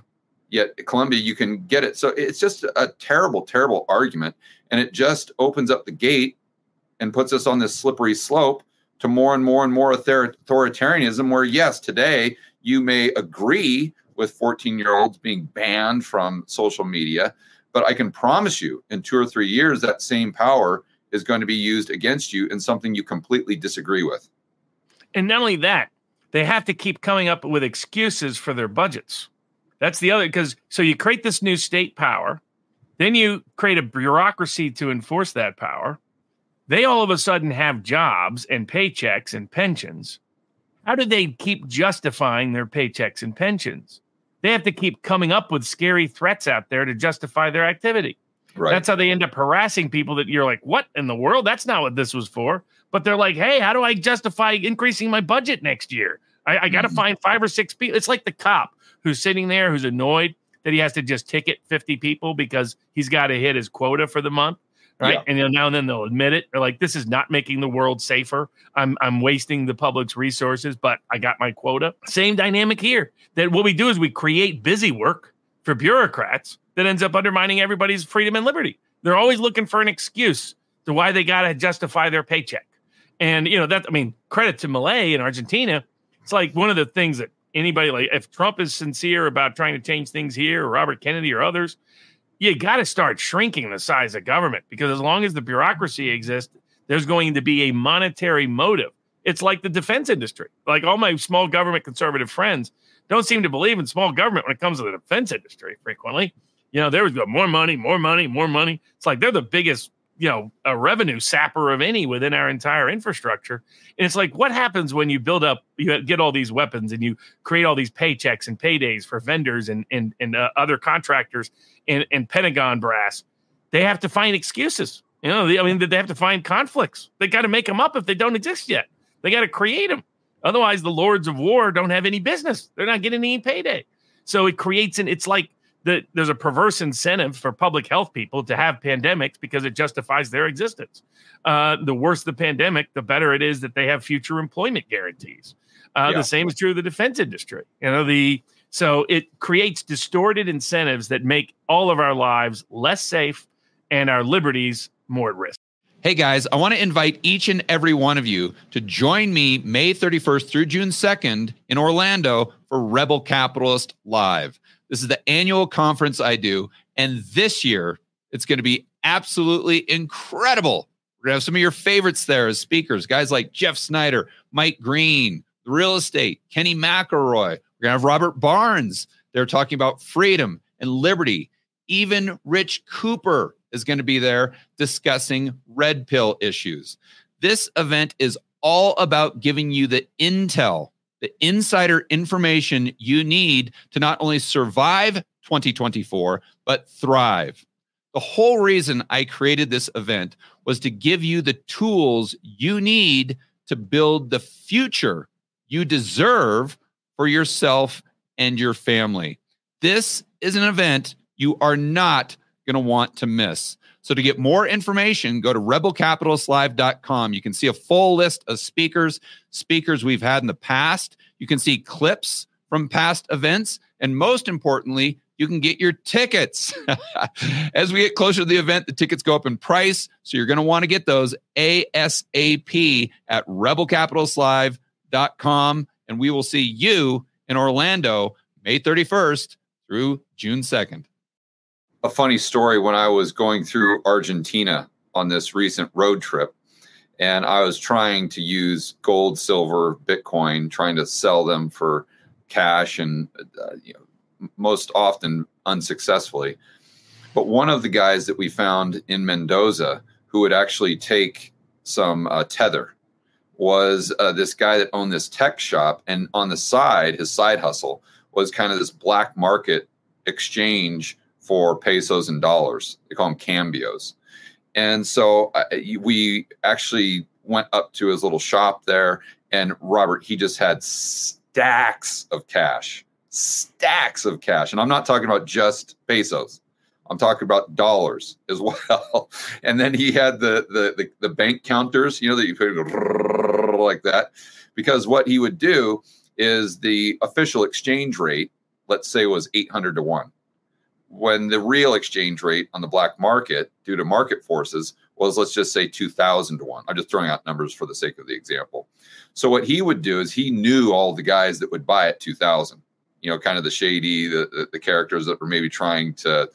Yet at Columbia, you can get it. So it's just a terrible, terrible argument. And it just opens up the gate and puts us on this slippery slope to more and more and more author- authoritarianism, where, yes, today you may agree with fourteen-year-olds being banned from social media, but I can promise you in two or three years, that same power is going to be used against you in something you completely disagree with. And not only that, they have to keep coming up with excuses for their budgets. That's the other, because so you create this new state power, then you create a bureaucracy to enforce that power. They all of a sudden have jobs and paychecks and pensions. How do they keep justifying their paychecks and pensions? They have to keep coming up with scary threats out there to justify their activity. Right. That's how they end up harassing people that you're like, what in the world? That's not what this was for. But they're like, hey, how do I justify increasing my budget next year? I, I got to mm-hmm. find five or six people. It's like the cop who's sitting there who's annoyed that he has to just ticket fifty people because he's got to hit his quota for the month. Right. Yeah. And you know, now and then they'll admit it. They're like, this is not making the world safer. I'm I'm wasting the public's resources, but I got my quota. Same dynamic here. That what we do is we create busy work for bureaucrats that ends up undermining everybody's freedom and liberty. They're always looking for an excuse to why they got to justify their paycheck. And, you know, that, I mean, credit to Milei in Argentina. It's like one of the things that anybody, like if Trump is sincere about trying to change things here, or Robert Kennedy or others, you got to start shrinking the size of government, because as long as the bureaucracy exists, there's going to be a monetary motive. It's like the defense industry. Like all my small government conservative friends don't seem to believe in small government when it comes to the defense industry frequently. You know, there was more money, more money, more money. It's like they're the biggest, you know, a revenue sapper of any within our entire infrastructure. And it's like, what happens when you build up, you get all these weapons and you create all these paychecks and paydays for vendors and and, and uh, other contractors and, and Pentagon brass? They have to find excuses. You know, they, I mean, they have to find conflicts. They got to make them up if they don't exist yet. They got to create them. Otherwise, the lords of war don't have any business. They're not getting any payday. So it creates an, it's like, The, there's a perverse incentive for public health people to have pandemics because it justifies their existence. Uh, the worse the pandemic, the better it is that they have future employment guarantees. Uh, yeah. The same is true of the defense industry. You know, the so it creates distorted incentives that make all of our lives less safe and our liberties more at risk. Hey guys, I want to invite each and every one of you to join me May thirty-first through June second in Orlando for Rebel Capitalist Live. This is the annual conference I do, and this year it's going to be absolutely incredible. We're going to have some of your favorites there as speakers, guys like Jeff Snyder, Mike Green, the real estate, Kenny McElroy. We're going to have Robert Barnes. They're talking about freedom and liberty. Even Rich Cooper is going to be there discussing red pill issues. This event is all about giving you the intel, the insider information you need to not only survive twenty twenty-four, but thrive. The whole reason I created this event was to give you the tools you need to build the future you deserve for yourself and your family. This is an event you are not going to want to miss. So to get more information, go to rebel capitalist live dot com. You can see a full list of speakers, speakers we've had in the past. You can see clips from past events. And most importantly, you can get your tickets. As we get closer to the event, the tickets go up in price. So you're going to want to get those ASAP at rebel capitalist live dot com. And we will see you in Orlando, May thirty-first through June second. A funny story, when I was going through Argentina on this recent road trip, and I was trying to use gold, silver, Bitcoin, trying to sell them for cash, and uh, you know, most often unsuccessfully. But one of the guys that we found in Mendoza who would actually take some uh, Tether was uh, this guy that owned this tech shop, and on the side, his side hustle was kind of this black market exchange for pesos and dollars. They call them cambios. And so uh, we actually went up to his little shop there, and Robert, he just had stacks of cash, stacks of cash. And I'm not talking about just pesos. I'm talking about dollars as well. And then he had the, the, the, the bank counters, you know, that you put like that, because what he would do is the official exchange rate, let's say, was eight hundred to one. when the real exchange rate on the black market due to market forces was, let's just say two thousand to one. I'm just throwing out numbers for the sake of the example. So what he would do is he knew all the guys that would buy at two thousand, you know, kind of the shady, the, the, the characters that were maybe trying to,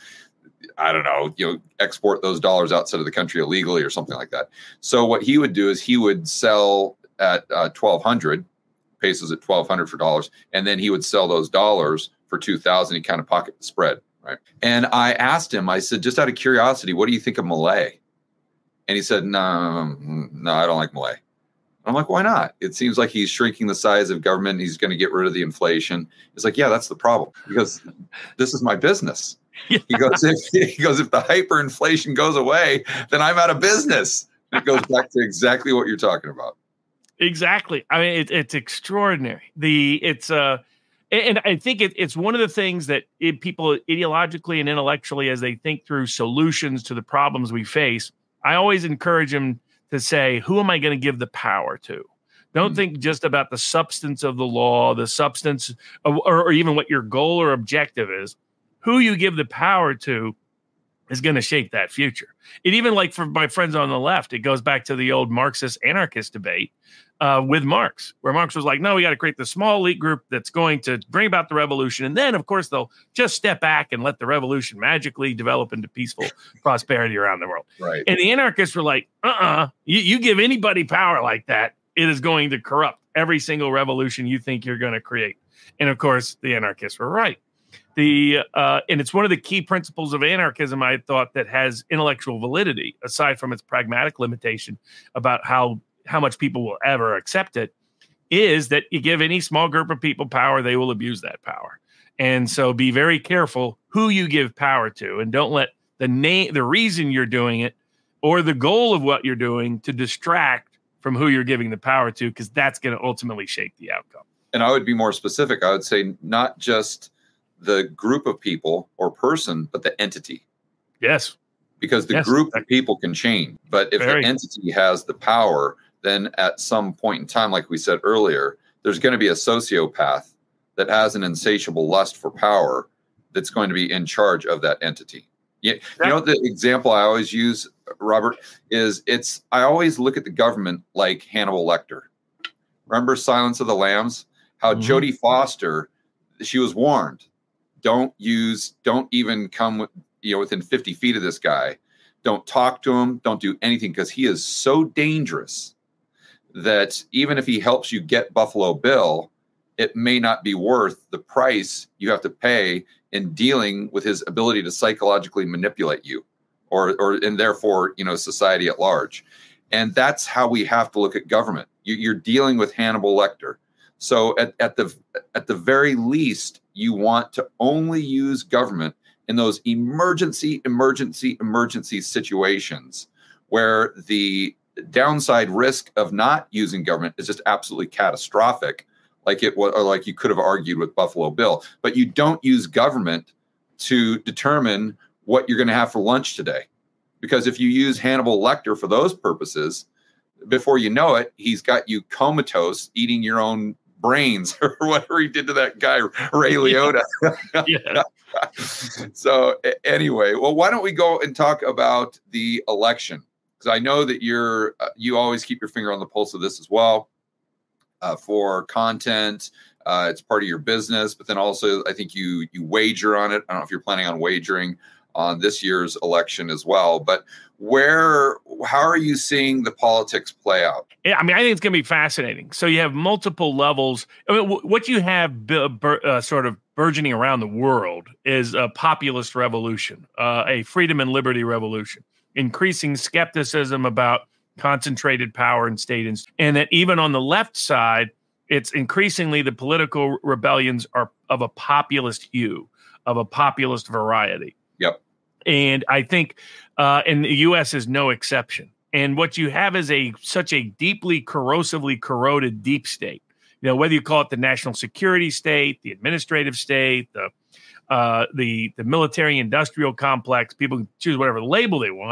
I don't know, you know, export those dollars outside of the country illegally or something like that. So what he would do is he would sell at uh, twelve hundred pesos at twelve hundred for dollars. And then he would sell those dollars for two thousand. He kind of pocket the spread. Right. And I asked him, I said, just out of curiosity, what do you think of Malay? And he said, no, no, I don't like Malay. I'm like, why not? It seems like he's shrinking the size of government. And he's going to get rid of the inflation. He's like, yeah, that's the problem, because this is my business. Yeah. He goes, if, he goes, if the hyperinflation goes away, then I'm out of business. And it goes back to exactly what you're talking about. Exactly. I mean, it, it's extraordinary. The it's uh, and I think it, it's one of the things that it, people ideologically and intellectually, as they think through solutions to the problems we face, I always encourage them to say, who am I going to give the power to? Don't mm-hmm. think just about the substance of the law, the substance of, or, or even what your goal or objective is. Who you give the power to is going to shape that future. It even, like for my friends on the left, it goes back to the old Marxist anarchist debate uh, with Marx, where Marx was like, no, we got to create the small elite group that's going to bring about the revolution. And then, of course, they'll just step back and let the revolution magically develop into peaceful prosperity around the world. Right. And the anarchists were like, uh-uh, you, you give anybody power like that, it is going to corrupt every single revolution you think you're going to create. And, of course, the anarchists were right. The uh, and it's one of the key principles of anarchism, I thought, that has intellectual validity, aside from its pragmatic limitation about how how much people will ever accept it, is that you give any small group of people power, they will abuse that power. And so be very careful who you give power to, and don't let the name, the reason you're doing it, or the goal of what you're doing to distract from who you're giving the power to, because that's going to ultimately shape the outcome. And I would be more specific. I would say not just the group of people or person, but the entity. Yes. Because the yes. group of people can change. But if Very. the entity has the power, then at some point in time, like we said earlier, there's going to be a sociopath that has an insatiable lust for power that's going to be in charge of that entity. You, you know, the example I always use, Robert, is it's, I always look at the government like Hannibal Lecter. Remember Silence of the Lambs? How mm-hmm. Jodie Foster, she was warned. Don't use, don't even come, you know, within fifty feet of this guy. Don't talk to him. Don't do anything, because he is so dangerous that even if he helps you get Buffalo Bill, it may not be worth the price you have to pay in dealing with his ability to psychologically manipulate you, or, or and therefore, you know, society at large. And that's how we have to look at government. You, you're dealing with Hannibal Lecter. So at, at the at the very least, you want to only use government in those emergency, emergency, emergency situations where the downside risk of not using government is just absolutely catastrophic, like it was, or like you could have argued with Buffalo Bill. But you don't use government to determine what you're going to have for lunch today, because if you use Hannibal Lecter for those purposes, before you know it, he's got you comatose, eating your own brains, or whatever he did to that guy Ray Liotta. Yeah. So anyway, well, why don't we go and talk about the election? Because I know that you're uh, you always keep your finger on the pulse of this as well, uh, for content. Uh, it's part of your business, but then also I think you you wager on it. I don't know if you're planning on wagering on this year's election as well, but where, how are you seeing the politics play out? Yeah, I mean, I think it's going to be fascinating. So you have multiple levels. I mean, w- what you have b- bur- uh, sort of burgeoning around the world is a populist revolution, uh, a freedom and liberty revolution, increasing skepticism about concentrated power in state, and, and that even on the left side, it's increasingly the political rebellions are of a populist hue, of a populist variety. Yep. And I think, uh, and the U S is no exception. And what you have is a such a deeply corrosively corroded deep state. You know, whether you call it the national security state, the administrative state, the uh, the the military industrial complex, people can choose whatever label they want.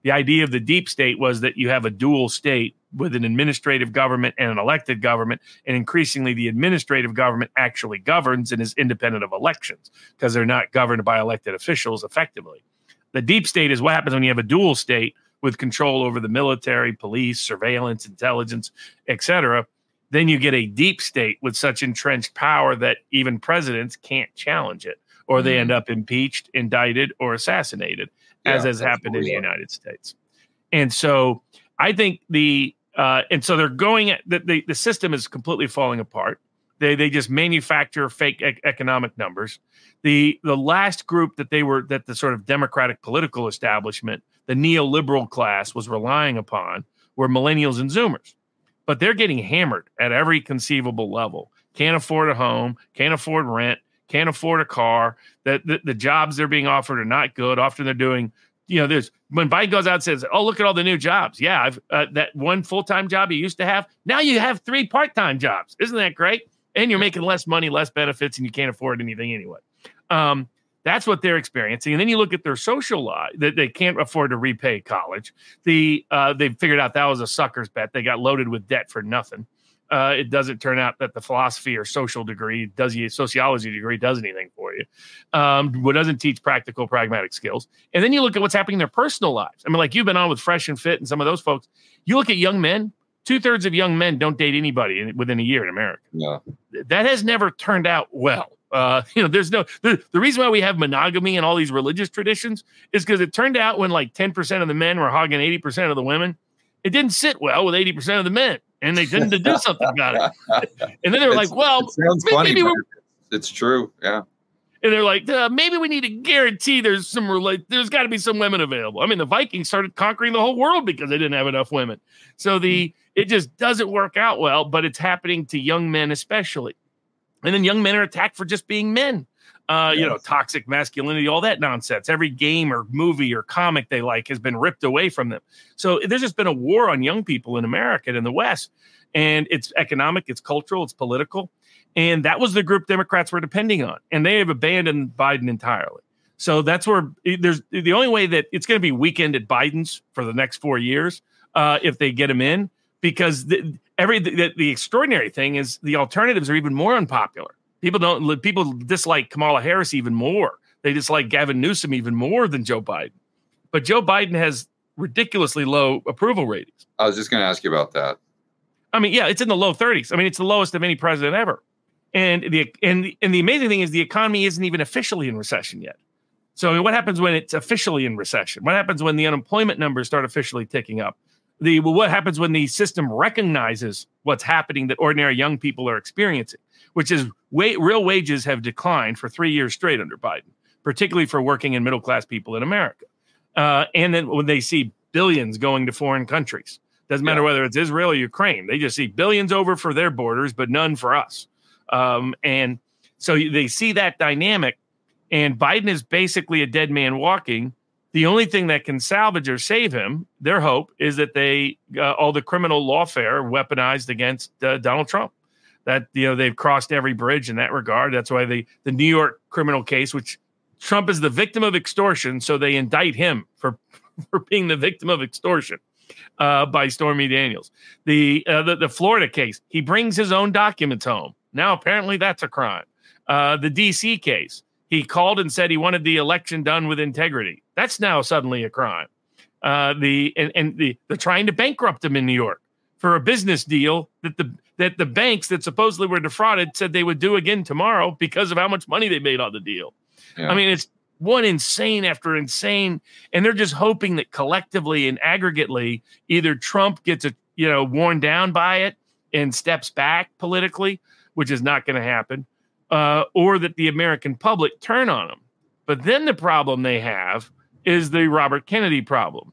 The idea of the deep state was that you have a dual state with an administrative government and an elected government, and increasingly the administrative government actually governs and is independent of elections because they're not governed by elected officials effectively. The deep state is what happens when you have a dual state with control over the military, police, surveillance, intelligence, et cetera. Then you get a deep state with such entrenched power that even presidents can't challenge it, or they end up impeached, indicted, or assassinated, yeah, as has happened in the United States. And so I think the uh, and so they're going at the, the the system is completely falling apart. They they just manufacture fake e- economic numbers. The the last group that they were that the sort of democratic political establishment, the neoliberal class, was relying upon were millennials and Zoomers. But they're getting hammered at every conceivable level. Can't afford a home, can't afford rent, can't afford a car. That the, the jobs they're being offered are not good. Often they're doing, you know, there's when Biden goes out and says, "Oh, look at all the new jobs." Yeah, I've uh, that one full-time job you used to have. Now you have three part-time jobs. Isn't that great? And you're making less money, less benefits, and you can't afford anything anyway. Um, That's what they're experiencing. And then you look at their social life, that they can't afford to repay college. The uh, they figured out that was a sucker's bet. They got loaded with debt for nothing. Uh, it doesn't turn out that the philosophy or social degree does you sociology degree does anything for you. Um, what doesn't teach practical, pragmatic skills. And then you look at what's happening in their personal lives. I mean, like you've been on with Fresh and Fit and some of those folks. You look at young men. Two thirds of young men don't date anybody in, within a year in America. Yeah. That has never turned out well. Uh, you know, there's no the, the reason why we have monogamy and all these religious traditions is because it turned out when like ten percent of the men were hogging eighty percent of the women, it didn't sit well with eighty percent of the men, and they tended to do something about it. And then they were It's, like, "Well, it sounds maybe, funny, maybe but we're, it's true." Yeah. and they're like, uh, maybe we need to guarantee there's some relate. There's got to be some women available. I mean, the Vikings started conquering the whole world because they didn't have enough women. So the it just doesn't work out well. But it's happening to young men especially, and then young men are attacked for just being men. Uh, yes. You know, toxic masculinity, all that nonsense. Every game or movie or comic they like has been ripped away from them. So there's just been a war on young people in America and in the West. And it's economic, it's cultural, it's political. And that was the group Democrats were depending on. And they have abandoned Biden entirely. So that's where there's the only way that it's going to be weekend at Biden's for the next four years uh, if they get him in, because the, every the, the extraordinary thing is the alternatives are even more unpopular. People don't. People dislike Kamala Harris even more. They dislike Gavin Newsom even more than Joe Biden. But Joe Biden has ridiculously low approval ratings. I was just going to ask you about that. I mean, yeah, it's in the low thirties. I mean, it's the lowest of any president ever. And the and the, and the amazing thing is the economy isn't even officially in recession yet. So I mean, what happens when it's officially in recession? What happens when the unemployment numbers start officially ticking up? The well, what happens when the system recognizes what's happening that ordinary young people are experiencing, which is wa- real wages have declined for three years straight under Biden, particularly for working and middle-class people in America. Uh, and then when they see billions going to foreign countries, doesn't matter yeah. whether it's Israel or Ukraine, they just see billions over for their borders, but none for us. Um, and so they see that dynamic, and Biden is basically a dead man walking. The only thing that can salvage or save him, their hope, is that they uh, all the criminal lawfare weaponized against uh, Donald Trump. That, you know, they've crossed every bridge in that regard. That's why the the New York criminal case, which Trump is the victim of extortion, so they indict him for for being the victim of extortion uh, by Stormy Daniels. The, uh, the the Florida case, he brings his own documents home. Now apparently that's a crime. Uh, the D C case, he called and said he wanted the election done with integrity. That's now suddenly a crime. Uh, the and, and the they're trying to bankrupt him in New York for a business deal that the that the banks that supposedly were defrauded said they would do again tomorrow because of how much money they made on the deal. Yeah. I mean, it's one insane after insane, and they're just hoping that collectively and aggregately, either Trump gets a you know worn down by it and steps back politically, which is not going to happen, uh, or that the American public turn on him. But then the problem they have is the Robert Kennedy problem,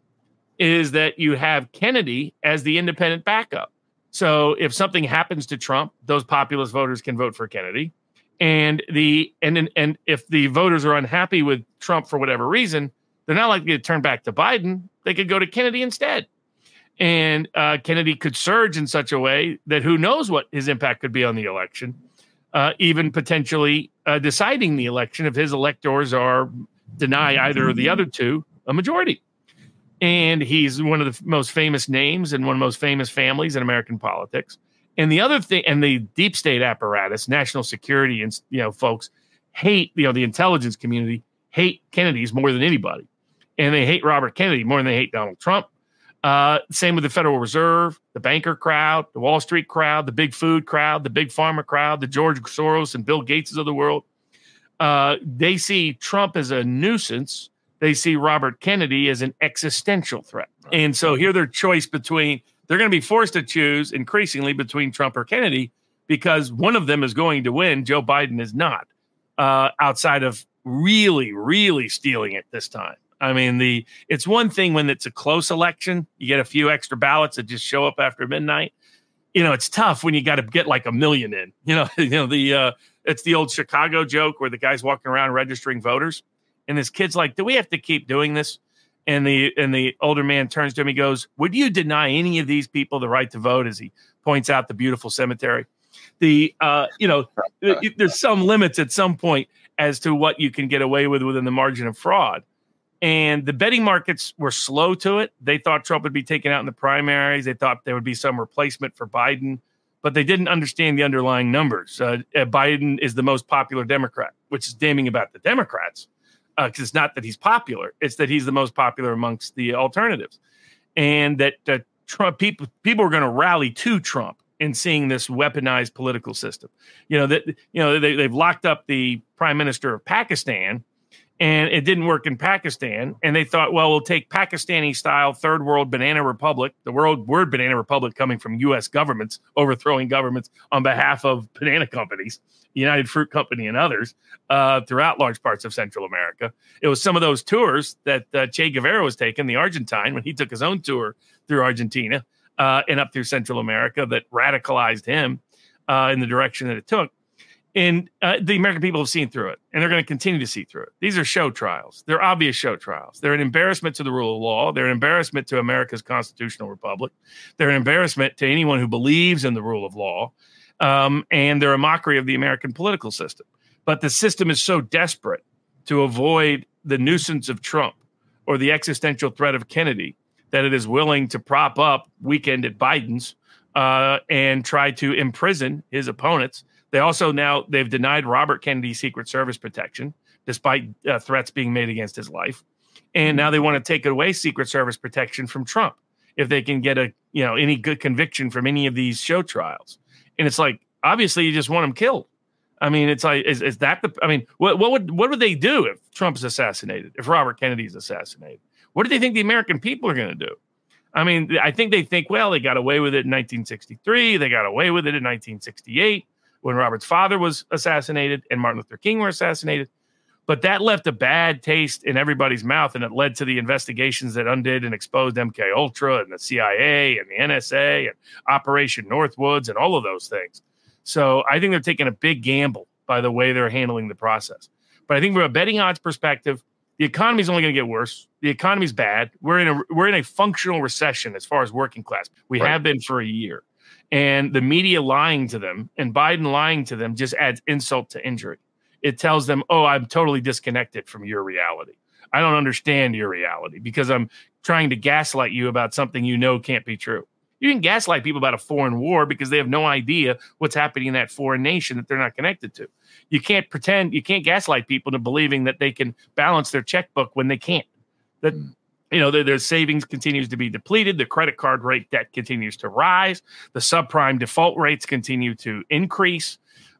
is that you have Kennedy as the independent backup. So if something happens to Trump, those populist voters can vote for Kennedy. And the and and if the voters are unhappy with Trump for whatever reason, they're not likely to turn back to Biden. They could go to Kennedy instead. And uh, Kennedy could surge in such a way that who knows what his impact could be on the election, uh, even potentially uh, deciding the election if his electors are deny either of the other two a majority. And he's one of the f- most famous names and one of the most famous families in American politics. And the other thing, and the deep state apparatus, national security, and you know, folks hate, you know, the intelligence community hate Kennedys more than anybody, and they hate Robert Kennedy more than they hate Donald Trump. Uh, same with the Federal Reserve, the banker crowd, the Wall Street crowd, the big food crowd, the big pharma crowd, the George Soros and Bill Gates of the world. Uh, they see Trump as a nuisance. They see Robert Kennedy as an existential threat. And so here their choice between, they're going to be forced to choose increasingly between Trump or Kennedy, because one of them is going to win. Joe Biden is not, uh, outside of really, really stealing it this time. I mean, the it's one thing when it's a close election, you get a few extra ballots that just show up after midnight. You know, it's tough when you got to get like a million in. You know, you know the uh, it's the old Chicago joke where the guy's walking around registering voters, and this kid's like, "Do we have to keep doing this?" And the and the older man turns to him, he goes, "Would you deny any of these people the right to vote?" As he points out the beautiful cemetery. The uh, you know, there's some limits at some point as to what you can get away with within the margin of fraud. And the betting markets were slow to it. They thought Trump would be taken out in the primaries. They thought there would be some replacement for Biden, but they didn't understand the underlying numbers. Uh, Biden is the most popular Democrat, which is damning about the Democrats, because uh, it's not that he's popular. It's that he's the most popular amongst the alternatives. And that uh, Trump people, people are going to rally to Trump in seeing this weaponized political system. You know, that, you know, they, they've locked up the prime minister of Pakistan, and it didn't work in Pakistan. And they thought, well, we'll take Pakistani style third world banana republic, the world word banana republic coming from U S governments, overthrowing governments on behalf of banana companies, United Fruit Company and others, uh, throughout large parts of Central America. It was some of those tours that uh, Che Guevara was taking, the Argentine, when he took his own tour through Argentina uh, and up through Central America, that radicalized him uh, in the direction that it took. And uh, the American people have seen through it, and they're going to continue to see through it. These are show trials. They're obvious show trials. They're an embarrassment to the rule of law. They're an embarrassment to America's constitutional republic. They're an embarrassment to anyone who believes in the rule of law. Um, and they're a mockery of the American political system. But the system is so desperate to avoid the nuisance of Trump or the existential threat of Kennedy that it is willing to prop up Weekend at Biden's uh, and try to imprison his opponents. They also now, they've denied Robert Kennedy Secret Service protection, despite uh, threats being made against his life. And now they want to take away Secret Service protection from Trump if they can get a, you know, any good conviction from any of these show trials. And it's like, obviously you just want him killed. I mean, it's like, is, is that the, I mean, what, what would, what would they do if Trump's assassinated, if Robert Kennedy is assassinated? What do they think the American people are going to do? I mean, I think they think, well, they got away with it in nineteen sixty-three. They got away with it in nineteen sixty-eight. When Robert's father was assassinated and Martin Luther King were assassinated. But that left a bad taste in everybody's mouth, and it led to the investigations that undid and exposed M K Ultra and the C I A and the N S A and Operation Northwoods and all of those things. So I think they're taking a big gamble by the way they're handling the process. But I think from a betting odds perspective, the economy is only going to get worse. The economy's bad. We're in a we're in a functional recession as far as working class. We right. have been for a year. And the media lying to them and Biden lying to them just adds insult to injury. It tells them, oh, I'm totally disconnected from your reality. I don't understand your reality because I'm trying to gaslight you about something you know can't be true. You can gaslight people about a foreign war because they have no idea what's happening in that foreign nation that they're not connected to. You can't pretend, you can't gaslight people into believing that they can balance their checkbook when they can't. That You know, their, their savings continues to be depleted. The credit card rate debt continues to rise. The subprime default rates continue to increase.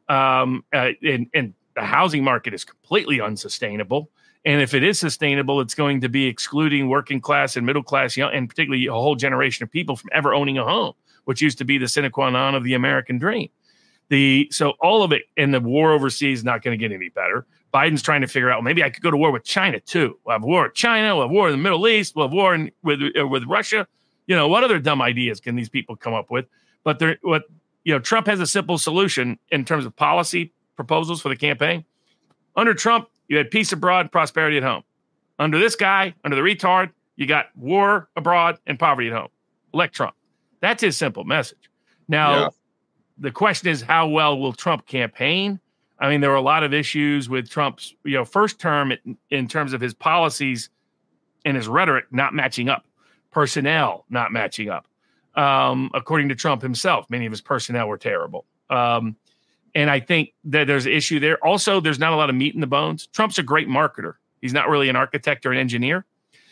Um, uh, and, and the housing market is completely unsustainable. And if it is sustainable, it's going to be excluding working class and middle class, young, and particularly a whole generation of people from ever owning a home, which used to be the sine qua non of the American dream. The So all of it, and the war overseas is not going to get any better. Biden's trying to figure out, well, maybe I could go to war with China too. We'll have war with China. We'll have war in the Middle East. We'll have war in, with uh, with Russia. You know, what other dumb ideas can these people come up with? But they're, what you know, Trump has a simple solution in terms of policy proposals for the campaign. Under Trump, you had peace abroad, prosperity at home. Under this guy, under the retard, you got war abroad and poverty at home. Elect Trump. That's his simple message. Now, yeah. The question is, how well will Trump campaign? I mean, there were a lot of issues with Trump's, you know, first term in, in terms of his policies and his rhetoric not matching up personnel not matching up. Um, according to Trump himself, many of his personnel were terrible. Um, and I think that there's an issue there. Also, there's not a lot of meat in the bones. Trump's a great marketer. He's not really an architect or an engineer.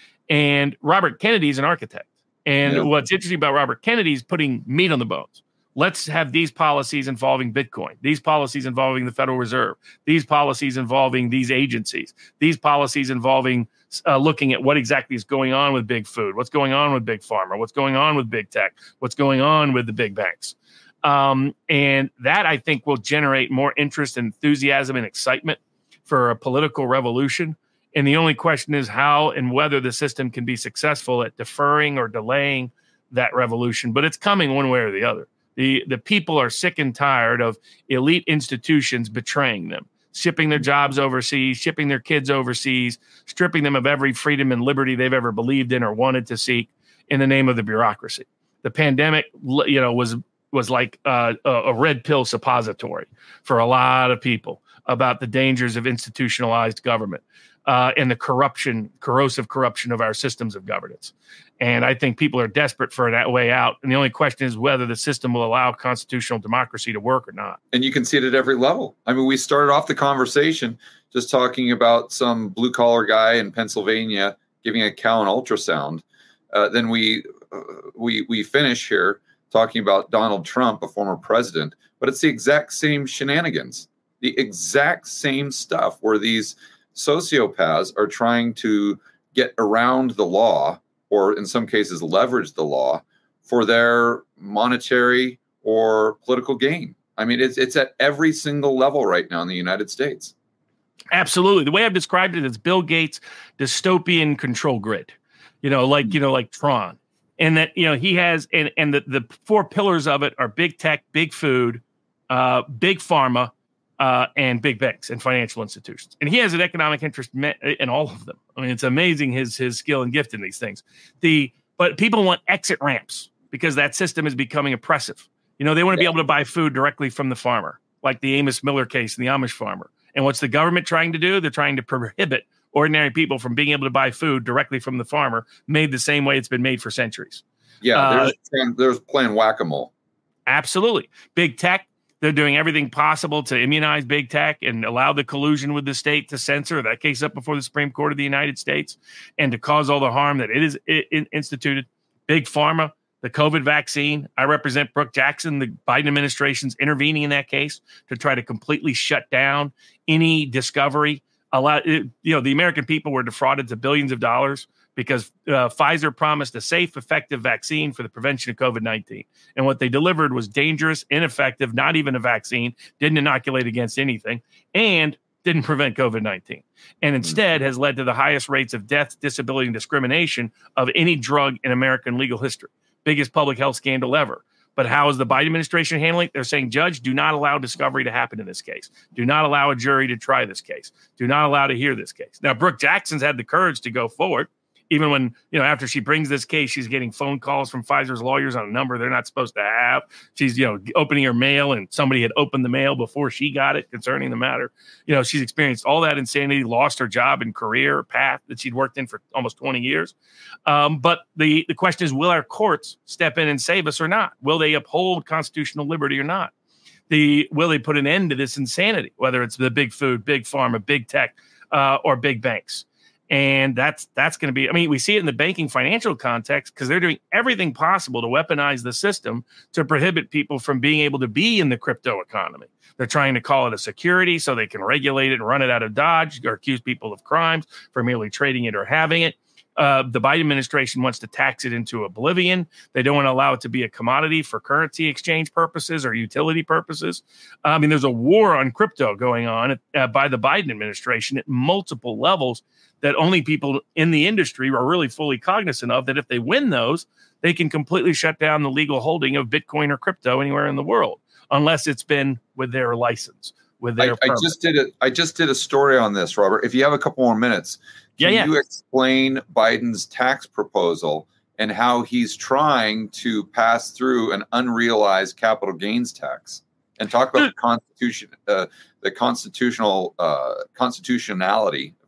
And Robert Kennedy's an architect. And yeah. what's interesting about Robert Kennedy is putting meat on the bones. Let's have these policies involving Bitcoin, these policies involving the Federal Reserve, these policies involving these agencies, these policies involving uh, looking at what exactly is going on with big food, what's going on with big pharma, what's going on with big tech, what's going on with the big banks. Um, and that, I think, will generate more interest, enthusiasm, and excitement for a political revolution. And the only question is how and whether the system can be successful at deferring or delaying that revolution. But it's coming one way or the other. The, the people are sick and tired of elite institutions betraying them, shipping their jobs overseas, shipping their kids overseas, stripping them of every freedom and liberty they've ever believed in or wanted to seek in the name of the bureaucracy. The pandemic, you know, was was like uh, a, a red pill suppository for a lot of people about the dangers of institutionalized government uh, and the corruption, corrosive corruption of our systems of governance. And I think people are desperate for that way out. And the only question is whether the system will allow constitutional democracy to work or not. And you can see it at every level. I mean, we started off the conversation just talking about some blue collar guy in Pennsylvania giving a cow an ultrasound. Uh, then we uh, we we finish here talking about Donald Trump, a former president. But it's the exact same shenanigans, the exact same stuff where these sociopaths are trying to get around the law, or in some cases leverage the law for their monetary or political gain. I mean, it's it's at every single level right now in the United States. Absolutely. The way I've described it is Bill Gates' dystopian control grid, you know, like, you know, like Tron. And that, you know, he has, and, and the, the four pillars of it are big tech, big food, uh, big pharma, uh, and big banks and financial institutions. And he has an economic interest in all of them. I mean, it's amazing his his skill and gift in these things. The But people want exit ramps because that system is becoming oppressive. You know, they want to yeah. be able to buy food directly from the farmer, like the Amos Miller case and the Amish farmer. And what's the government trying to do? They're trying to prohibit ordinary people from being able to buy food directly from the farmer, made the same way it's been made for centuries. Yeah, there's, uh, there's playing whack-a-mole. Absolutely. Big tech, they're doing everything possible to immunize big tech and allow the collusion with the state to censor that case up before the Supreme Court of the United States and to cause all the harm that it is it, it instituted. Big pharma, the COVID vaccine. I represent Brooke Jackson. The Biden administration's intervening in that case to try to completely shut down any discovery. Allow, you know, the American people were defrauded to billions of dollars because uh, Pfizer promised a safe, effective vaccine for the prevention of COVID nineteen. And what they delivered was dangerous, ineffective, not even a vaccine, didn't inoculate against anything, and didn't prevent COVID nineteen. And instead has led to the highest rates of death, disability, and discrimination of any drug in American legal history. Biggest public health scandal ever. But how is the Biden administration handling it? They're saying, Judge, do not allow discovery to happen in this case. Do not allow a jury to try this case. Do not allow to hear this case. Now, Brooke Jackson's had the courage to go forward, even when, you know, after she brings this case, she's getting phone calls from Pfizer's lawyers on a number they're not supposed to have. She's, you know, opening her mail and somebody had opened the mail before she got it concerning the matter. You know, she's experienced all that insanity, lost her job and career path that she'd worked in for almost twenty years. Um, but the, the question is, will our courts step in and save us or not? Will they uphold constitutional liberty or not? The, will they put an end to this insanity, whether it's the big food, big pharma, big tech, uh, or big banks? And that's that's going to be, I mean, we see it in the banking financial context because they're doing everything possible to weaponize the system to prohibit people from being able to be in the crypto economy. They're trying to call it a security so they can regulate it and run it out of Dodge or accuse people of crimes for merely trading it or having it. Uh, the Biden administration wants to tax it into oblivion. They don't want to allow it to be a commodity for currency exchange purposes or utility purposes. I mean, there's a war on crypto going on uh, by the Biden administration at multiple levels that only people in the industry are really fully cognizant of, that if they win those, they can completely shut down the legal holding of Bitcoin or crypto anywhere in the world, unless it's been with their license, with their I, I just did a, I just did a story on this, Robert. If you have a couple more minutes, can yeah, yeah. you explain Biden's tax proposal and how he's trying to pass through an unrealized capital gains tax? And talk about the constitution, uh, the constitutional uh, constitutionality,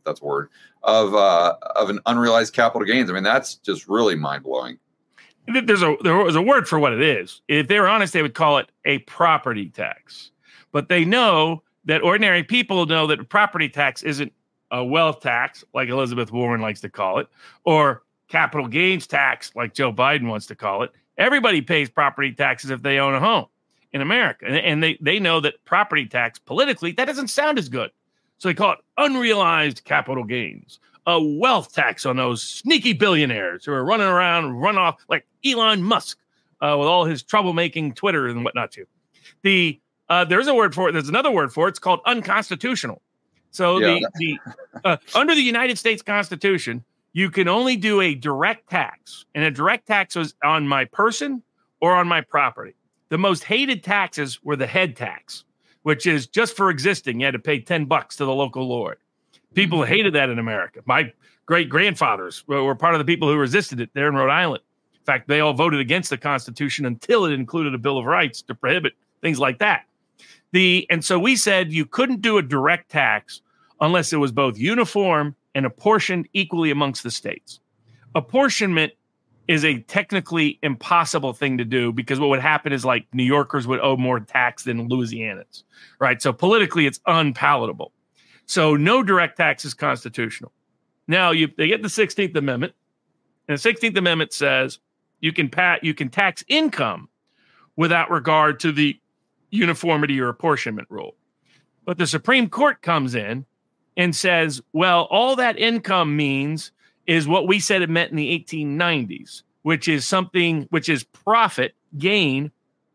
if that's a word, of uh, of an unrealized capital gains. I mean, that's just really mind blowing. There's a there was a word for what it is. If they were honest, they would call it a property tax. But they know that ordinary people know that property tax isn't a wealth tax, like Elizabeth Warren likes to call it, or capital gains tax, like Joe Biden wants to call it. Everybody pays property taxes if they own a home in America. And, and they, they know that property tax, politically, that doesn't sound as good. So they call it unrealized capital gains, a wealth tax on those sneaky billionaires who are running around, run off like Elon Musk uh, with all his troublemaking Twitter and whatnot too. The uh, there's a word for it. There's another word for it. It's called unconstitutional. So yeah. the, the uh, under the United States Constitution, you can only do a direct tax, and a direct tax was on my person or on my property. The most hated taxes were the head tax, which is just for existing. You had to pay ten bucks to the local lord. People hated that in America. My great grandfathers were part of the people who resisted it there in Rhode Island. In fact, they all voted against the Constitution until it included a Bill of Rights to prohibit things like that. The and so we said you couldn't do a direct tax unless it was both uniform and apportioned equally amongst the states. Apportionment is a technically impossible thing to do because what would happen is like New Yorkers would owe more tax than Louisianans, right? So politically, it's unpalatable. So no direct tax is constitutional. Now you they get the sixteenth Amendment, and the sixteenth Amendment says you can pat you can tax income without regard to the uniformity or apportionment rule. But the Supreme Court comes in and says, well, all that income means is what we said it meant in the eighteen nineties, which is something which is profit gain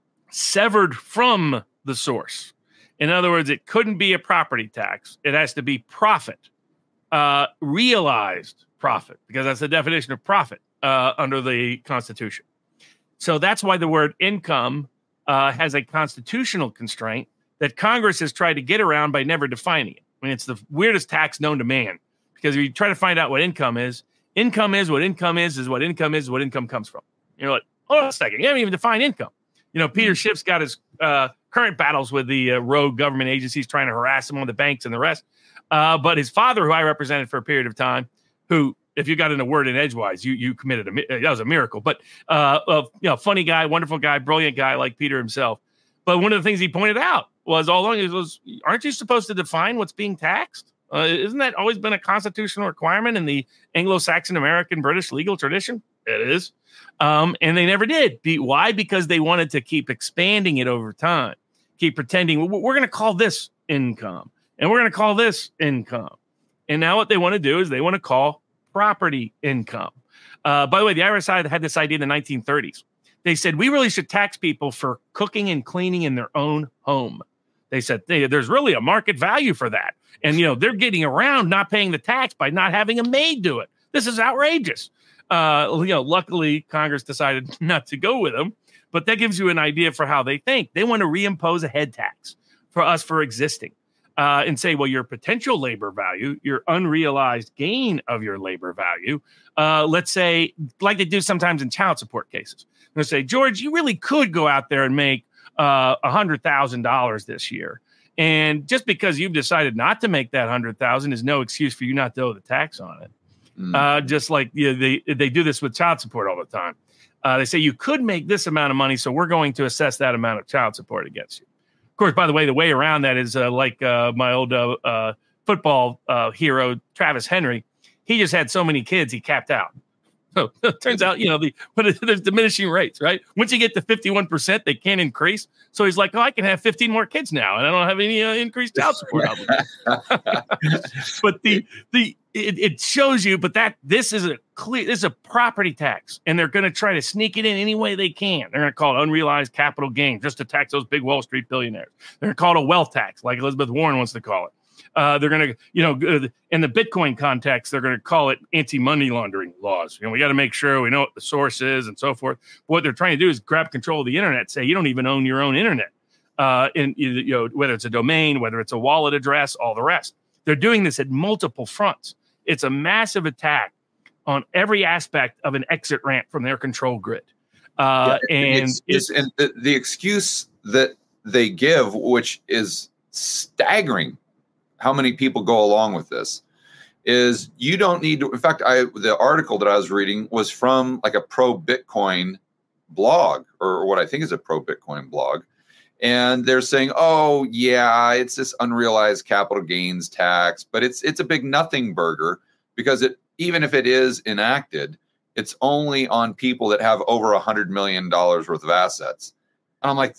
severed from the source. In other words, it couldn't be a property tax. It has to be profit, uh, realized profit, because that's the definition of profit uh, under the Constitution. So that's why the word income uh, has a constitutional constraint that Congress has tried to get around by never defining it. I mean, it's the weirdest tax known to man, because if you try to find out what income is, income is what income is, is what income is, what income comes from. You're like, hold on a second, you haven't even defined income. You know, Peter Schiff's got his uh, current battles with the uh, rogue government agencies trying to harass him on the banks and the rest. Uh, but his father, who I represented for a period of time, who, if you got in a word in edgewise, you you committed a that was a miracle. But uh, uh, you know, funny guy, wonderful guy, brilliant guy like Peter himself. But one of the things he pointed out was all along was, aren't you supposed to define what's being taxed? Uh, isn't that always been a constitutional requirement in the Anglo-Saxon American British legal tradition? It is. Um, and they never did. Be, why? Because they wanted to keep expanding it over time, keep pretending we're, we're going to call this income and we're going to call this income. And now what they want to do is they want to call property income. Uh, by the way, the I R S had this idea in the nineteen thirties. They said, we really should tax people for cooking and cleaning in their own home. They said, hey, there's really a market value for that. And, you know, they're getting around not paying the tax by not having a maid do it. This is outrageous. Uh, you know, luckily, Congress decided not to go with them. But that gives you an idea for how they think. They want to reimpose a head tax for us for existing uh, and say, well, your potential labor value, your unrealized gain of your labor value, uh, let's say, like they do sometimes in child support cases. They'll say, George, you really could go out there and make uh, one hundred thousand dollars this year. And just because you've decided not to make that one hundred thousand dollars is no excuse for you not to owe the tax on it. Mm. Uh, just like you know, they, they do this with child support all the time. Uh, they say you could make this amount of money, so we're going to assess that amount of child support against you. Of course, by the way, the way around that is uh, like uh, my old uh, uh, football uh, hero, Travis Henry. He just had so many kids, he capped out. So it turns out, you know, the but there's diminishing rates, right? Once you get to fifty-one percent, they can't increase. So he's like, oh, I can have fifteen more kids now, and I don't have any uh, increased child support. But the the it, it shows you, but that this is a clear, this is a property tax, and they're going to try to sneak it in any way they can. They're going to call it unrealized capital gain just to tax those big Wall Street billionaires. They're going to call it a wealth tax, like Elizabeth Warren wants to call it. Uh, they're going to, you know, in the Bitcoin context, they're going to call it anti-money laundering laws. You know, we got to make sure we know what the source is and so forth. But what they're trying to do is grab control of the internet, say you don't even own your own internet, uh, in you know, whether it's a domain, whether it's a wallet address, all the rest. They're doing this at multiple fronts. It's a massive attack on every aspect of an exit ramp from their control grid. Uh, yeah, and it's, it's, and the, the excuse that they give, which is staggering, how many people go along with this, is you don't need to. In fact, I the article that I was reading was from like a pro Bitcoin blog, or what I think is a pro Bitcoin blog. And they're saying, oh, yeah, it's this unrealized capital gains tax, but it's it's a big nothing burger because it even if it is enacted, it's only on people that have over one hundred million dollars worth of assets. And I'm like,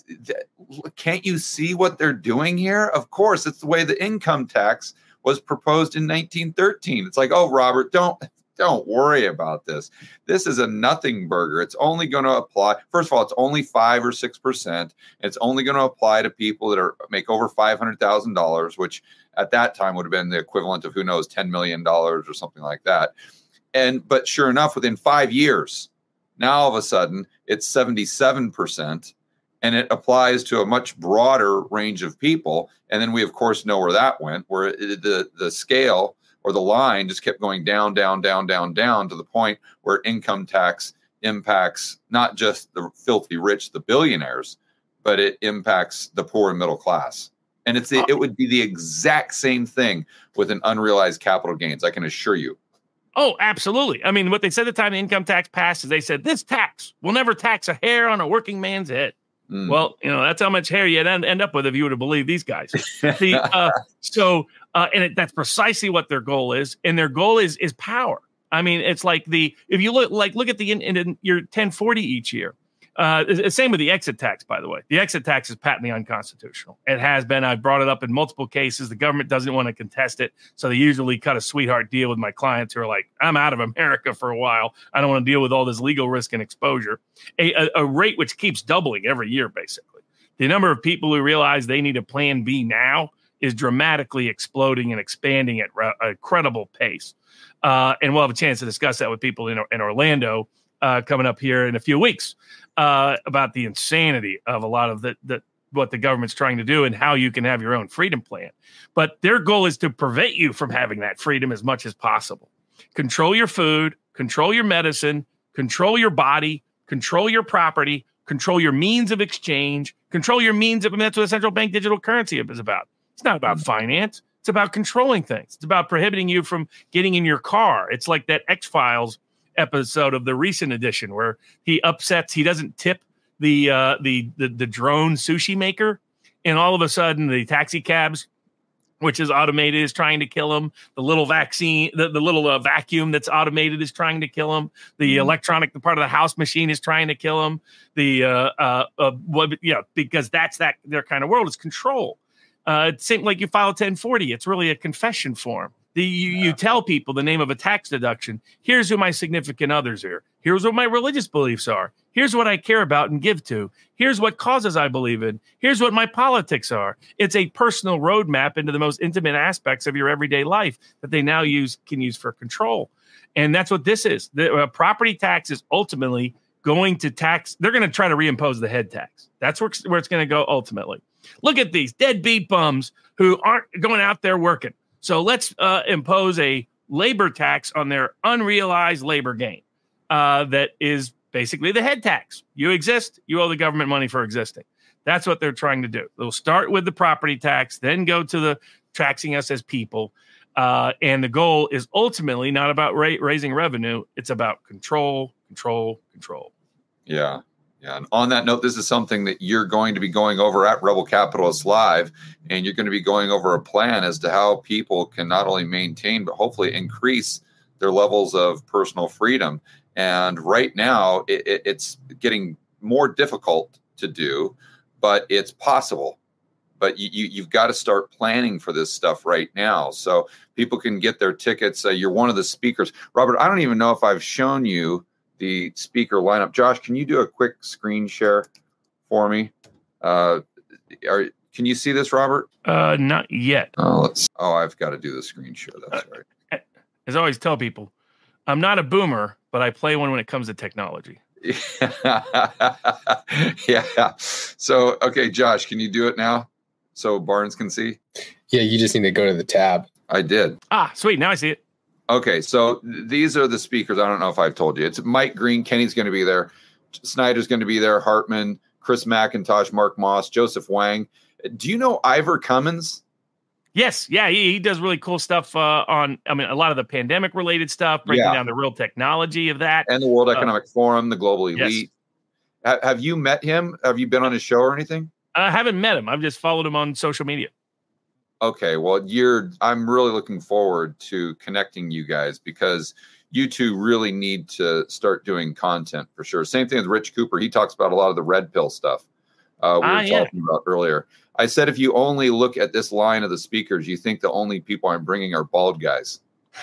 can't you see what they're doing here? Of course, it's the way the income tax was proposed in nineteen thirteen. It's like, oh, Robert, don't don't worry about this. This is a nothing burger. It's only going to apply. First of all, it's only five or six percent. It's only going to apply to people that are make over five hundred thousand dollars, which at that time would have been the equivalent of, who knows, ten million dollars or something like that. And but sure enough, within five years, now all of a sudden it's seventy-seven percent. And it applies to a much broader range of people. And then we, of course, know where that went, where it, the, the scale or the line just kept going down, down, down, down, down to the point where income tax impacts not just the filthy rich, the billionaires, but it impacts the poor and middle class. And it's the, it would be the exact same thing with an unrealized capital gains, I can assure you. Oh, absolutely. I mean, what they said at the time the income tax passed is they said, this tax will never tax a hair on a working man's head. Mm. Well, you know, that's how much hair you'd end, end up with if you were to believe these guys. the, uh, so, uh, and it, that's precisely what their goal is. And their goal is is power. I mean, it's like the, if you look, like, look at the, in, in your ten forty each year. Uh, it's, same with the exit tax, by the way. The exit tax is patently unconstitutional. It has been. I've brought it up in multiple cases. The government doesn't want to contest it. So they usually cut a sweetheart deal with my clients who are like, I'm out of America for a while. I don't want to deal with all this legal risk and exposure. A, a, a rate which keeps doubling every year, basically. The number of people who realize they need a plan B now is dramatically exploding and expanding at a credible pace. Uh, and we'll have a chance to discuss that with people in, in Orlando uh, coming up here in a few weeks. Uh, about the insanity of a lot of the, the what the government's trying to do and how you can have your own freedom plan. But their goal is to prevent you from having that freedom as much as possible. Control your food, control your medicine, control your body, control your property, control your means of exchange, control your means of, I mean, that's what a central bank digital currency is about. It's not about finance. It's about controlling things. It's about prohibiting you from getting in your car. It's like that X-Files episode of the recent edition where he upsets, he doesn't tip the uh the, the the drone sushi maker, and all of a sudden the taxi cabs, which is automated, is trying to kill him. The little vaccine, the, the little uh, vacuum that's automated is trying to kill him. The mm-hmm. electronic, the part of the house machine is trying to kill him. The uh uh, uh what yeah, because that's that their kind of world is control. Uh it's same like you file ten forty, it's really a confession form. The, you, yeah. you tell people the name of a tax deduction. Here's who my significant others are. Here's what my religious beliefs are. Here's what I care about and give to. Here's what causes I believe in. Here's what my politics are. It's a personal roadmap into the most intimate aspects of your everyday life that they now use can use for control. And that's what this is. The uh, property tax is ultimately going to tax. They're going to try to reimpose the head tax. That's where, where it's going to go ultimately. Look at these deadbeat bums who aren't going out there working. So let's uh, impose a labor tax on their unrealized labor gain. Uh, that is basically the head tax. You exist, you owe the government money for existing. That's what they're trying to do. They'll start with the property tax, then go to the taxing us as people. Uh, and the goal is ultimately not about ra- raising revenue. It's about control, control, control. Yeah. Yeah. And on that note, this is something that you're going to be going over at Rebel Capitalist Live, and you're going to be going over a plan as to how people can not only maintain, but hopefully increase their levels of personal freedom. And right now it, it, it's getting more difficult to do, but it's possible. But you, you, you've got to start planning for this stuff right now so people can get their tickets. Uh, you're one of the speakers. Robert, I don't even know if I've shown you the speaker lineup. Josh, can you do a quick screen share for me? Uh, are, can you see this, Robert? Uh, not yet. Oh, let's. Oh, I've got to do the screen share. That's uh, right. As I always tell people, I'm not a boomer, but I play one when it comes to technology. Yeah. So, okay, Josh, can you do it now so Barnes can see? Yeah, you just need to go to the tab. I did. Ah, sweet. Now I see it. Okay, so th- these are the speakers. I don't know if I've told you. It's Mike Green. Kenny's going to be there. Snyder's going to be there. Hartman, Chris McIntosh, Mark Moss, Joseph Wang. Do you know Ivor Cummins? Yes, yeah, he, he does really cool stuff uh, on, I mean, a lot of the pandemic related stuff, breaking Yeah. down the real technology of that. And the World Uh, Economic Forum, the Global yes. Elite. Ha- have you met him? Have you been on his show or anything? I haven't met him. I've just followed him on social media. Okay, well, you're. I'm really looking forward to connecting you guys because you two really need to start doing content for sure. Same thing with Rich Cooper. He talks about a lot of the red pill stuff uh, we Ah, were yeah. talking about earlier. I said if you only look at this line of the speakers, you think the only people I'm bringing are bald guys.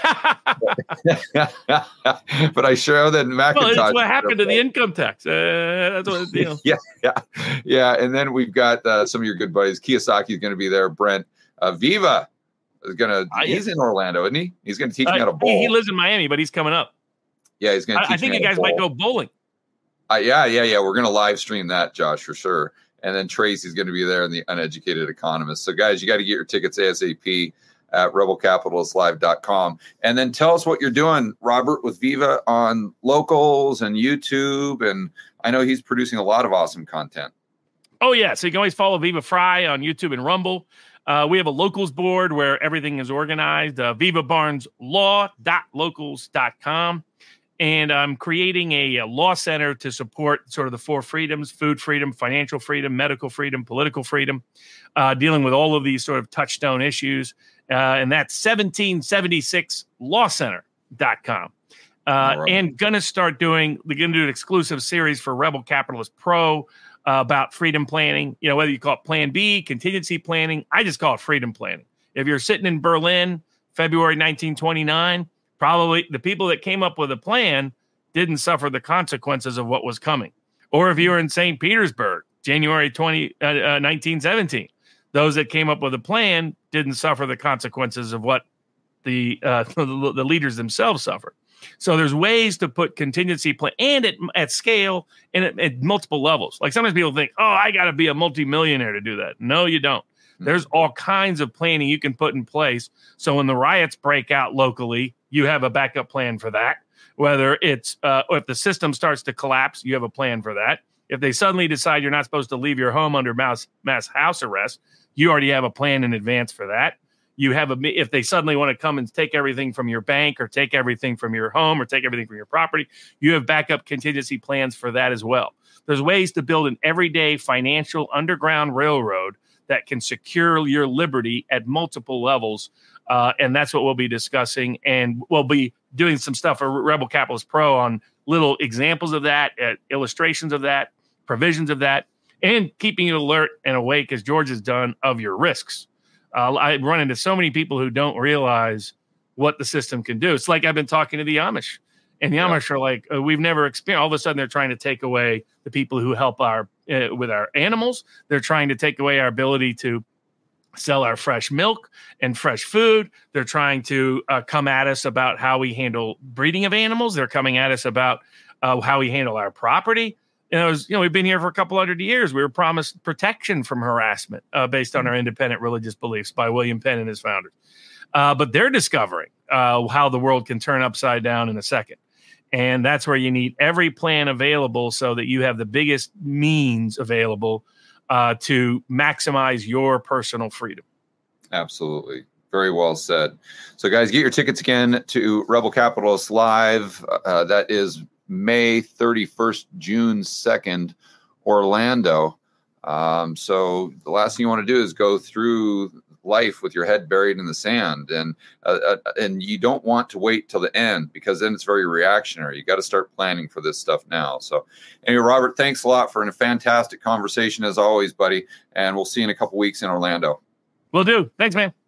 But I show that McIntosh. Well, that's what happened to the income tax. Uh, that's what, you know. yeah, yeah, yeah. And then we've got uh, some of your good buddies. Kiyosaki is going to be there. Brent uh, Viva is going to. Ah, yeah. He's in Orlando, isn't he? He's going to teach Uh, me how to bowl. he, he lives in Miami, but he's coming up. Yeah, he's going to. I, I think you guys might go bowling. Uh, yeah, yeah, yeah. We're going to live stream that, Josh, for sure. And then Tracy's going to be there in the Uneducated Economist. So, guys, you got to get your tickets ASAP at rebel capitalist live dot com. And then tell us what you're doing, Robert, with Viva on Locals and YouTube. And I know he's producing a lot of awesome content. Oh, yeah. So you can always follow Viva Fry on YouTube and Rumble. Uh, we have a locals board where everything is organized, uh, viva barnes law dot locals dot com. And I'm creating a, a law center to support sort of the four freedoms: food freedom, financial freedom, medical freedom, political freedom, uh, dealing with all of these sort of touchstone issues. Uh, and that's seventeen seventy-six law center dot com. Uh, right. And going to start doing, we're going to do an exclusive series for Rebel Capitalist Pro uh, about freedom planning. You know, whether you call it Plan B, contingency planning, I just call it freedom planning. If you're sitting in Berlin, February nineteen twenty-nine, probably the people that came up with a plan didn't suffer the consequences of what was coming. Or if you were in Saint Petersburg, January twentieth, uh, uh, nineteen seventeen, those that came up with a plan didn't suffer the consequences of what the uh, the, the leaders themselves suffered. So there's ways to put contingency plan and at, at scale and at, at multiple levels. Like sometimes people think, oh, I got to be a multimillionaire to do that. No, you don't. There's all kinds of planning you can put in place. So when the riots break out locally, you have a backup plan for that. Whether it's uh, if the system starts to collapse, you have a plan for that. If they suddenly decide you're not supposed to leave your home under mass, mass house arrest, you already have a plan in advance for that. You have a, if they suddenly want to come and take everything from your bank or take everything from your home or take everything from your property, you have backup contingency plans for that as well. There's ways to build an everyday financial underground railroad that can secure your liberty at multiple levels. Uh, and that's what we'll be discussing. And we'll be doing some stuff for Rebel Capitalist Pro on little examples of that, uh, illustrations of that, provisions of that, and keeping you alert and awake, as George has done, of your risks. Uh, I run into so many people who don't realize what the system can do. It's like I've been talking to the Amish, and the Yeah. Amish are like, uh, we've never experienced. All of a sudden, they're trying to take away the people who help our uh, with our animals. They're trying to take away our ability to sell our fresh milk and fresh food. They're trying to uh, come at us about how we handle breeding of animals. They're coming at us about uh, how we handle our property. And it was, you know, we've been here for a couple hundred years. We were promised protection from harassment uh, based on our independent religious beliefs by William Penn and his founders. Uh, but they're discovering uh, how the world can turn upside down in a second. And that's where you need every plan available so that you have the biggest means available uh, to maximize your personal freedom. Absolutely. Very well said. So, guys, get your tickets again to Rebel Capitalist Live. Uh, that is May thirty-first, June second, Orlando. Um, so the last thing you want to do is go through life with your head buried in the sand, and uh, uh, and you don't want to wait till the end, because then it's very reactionary. You got to start planning for this stuff now. So anyway, Robert, thanks a lot for a fantastic conversation as always, buddy, and we'll see you in a couple weeks in Orlando. Will do. Thanks, man.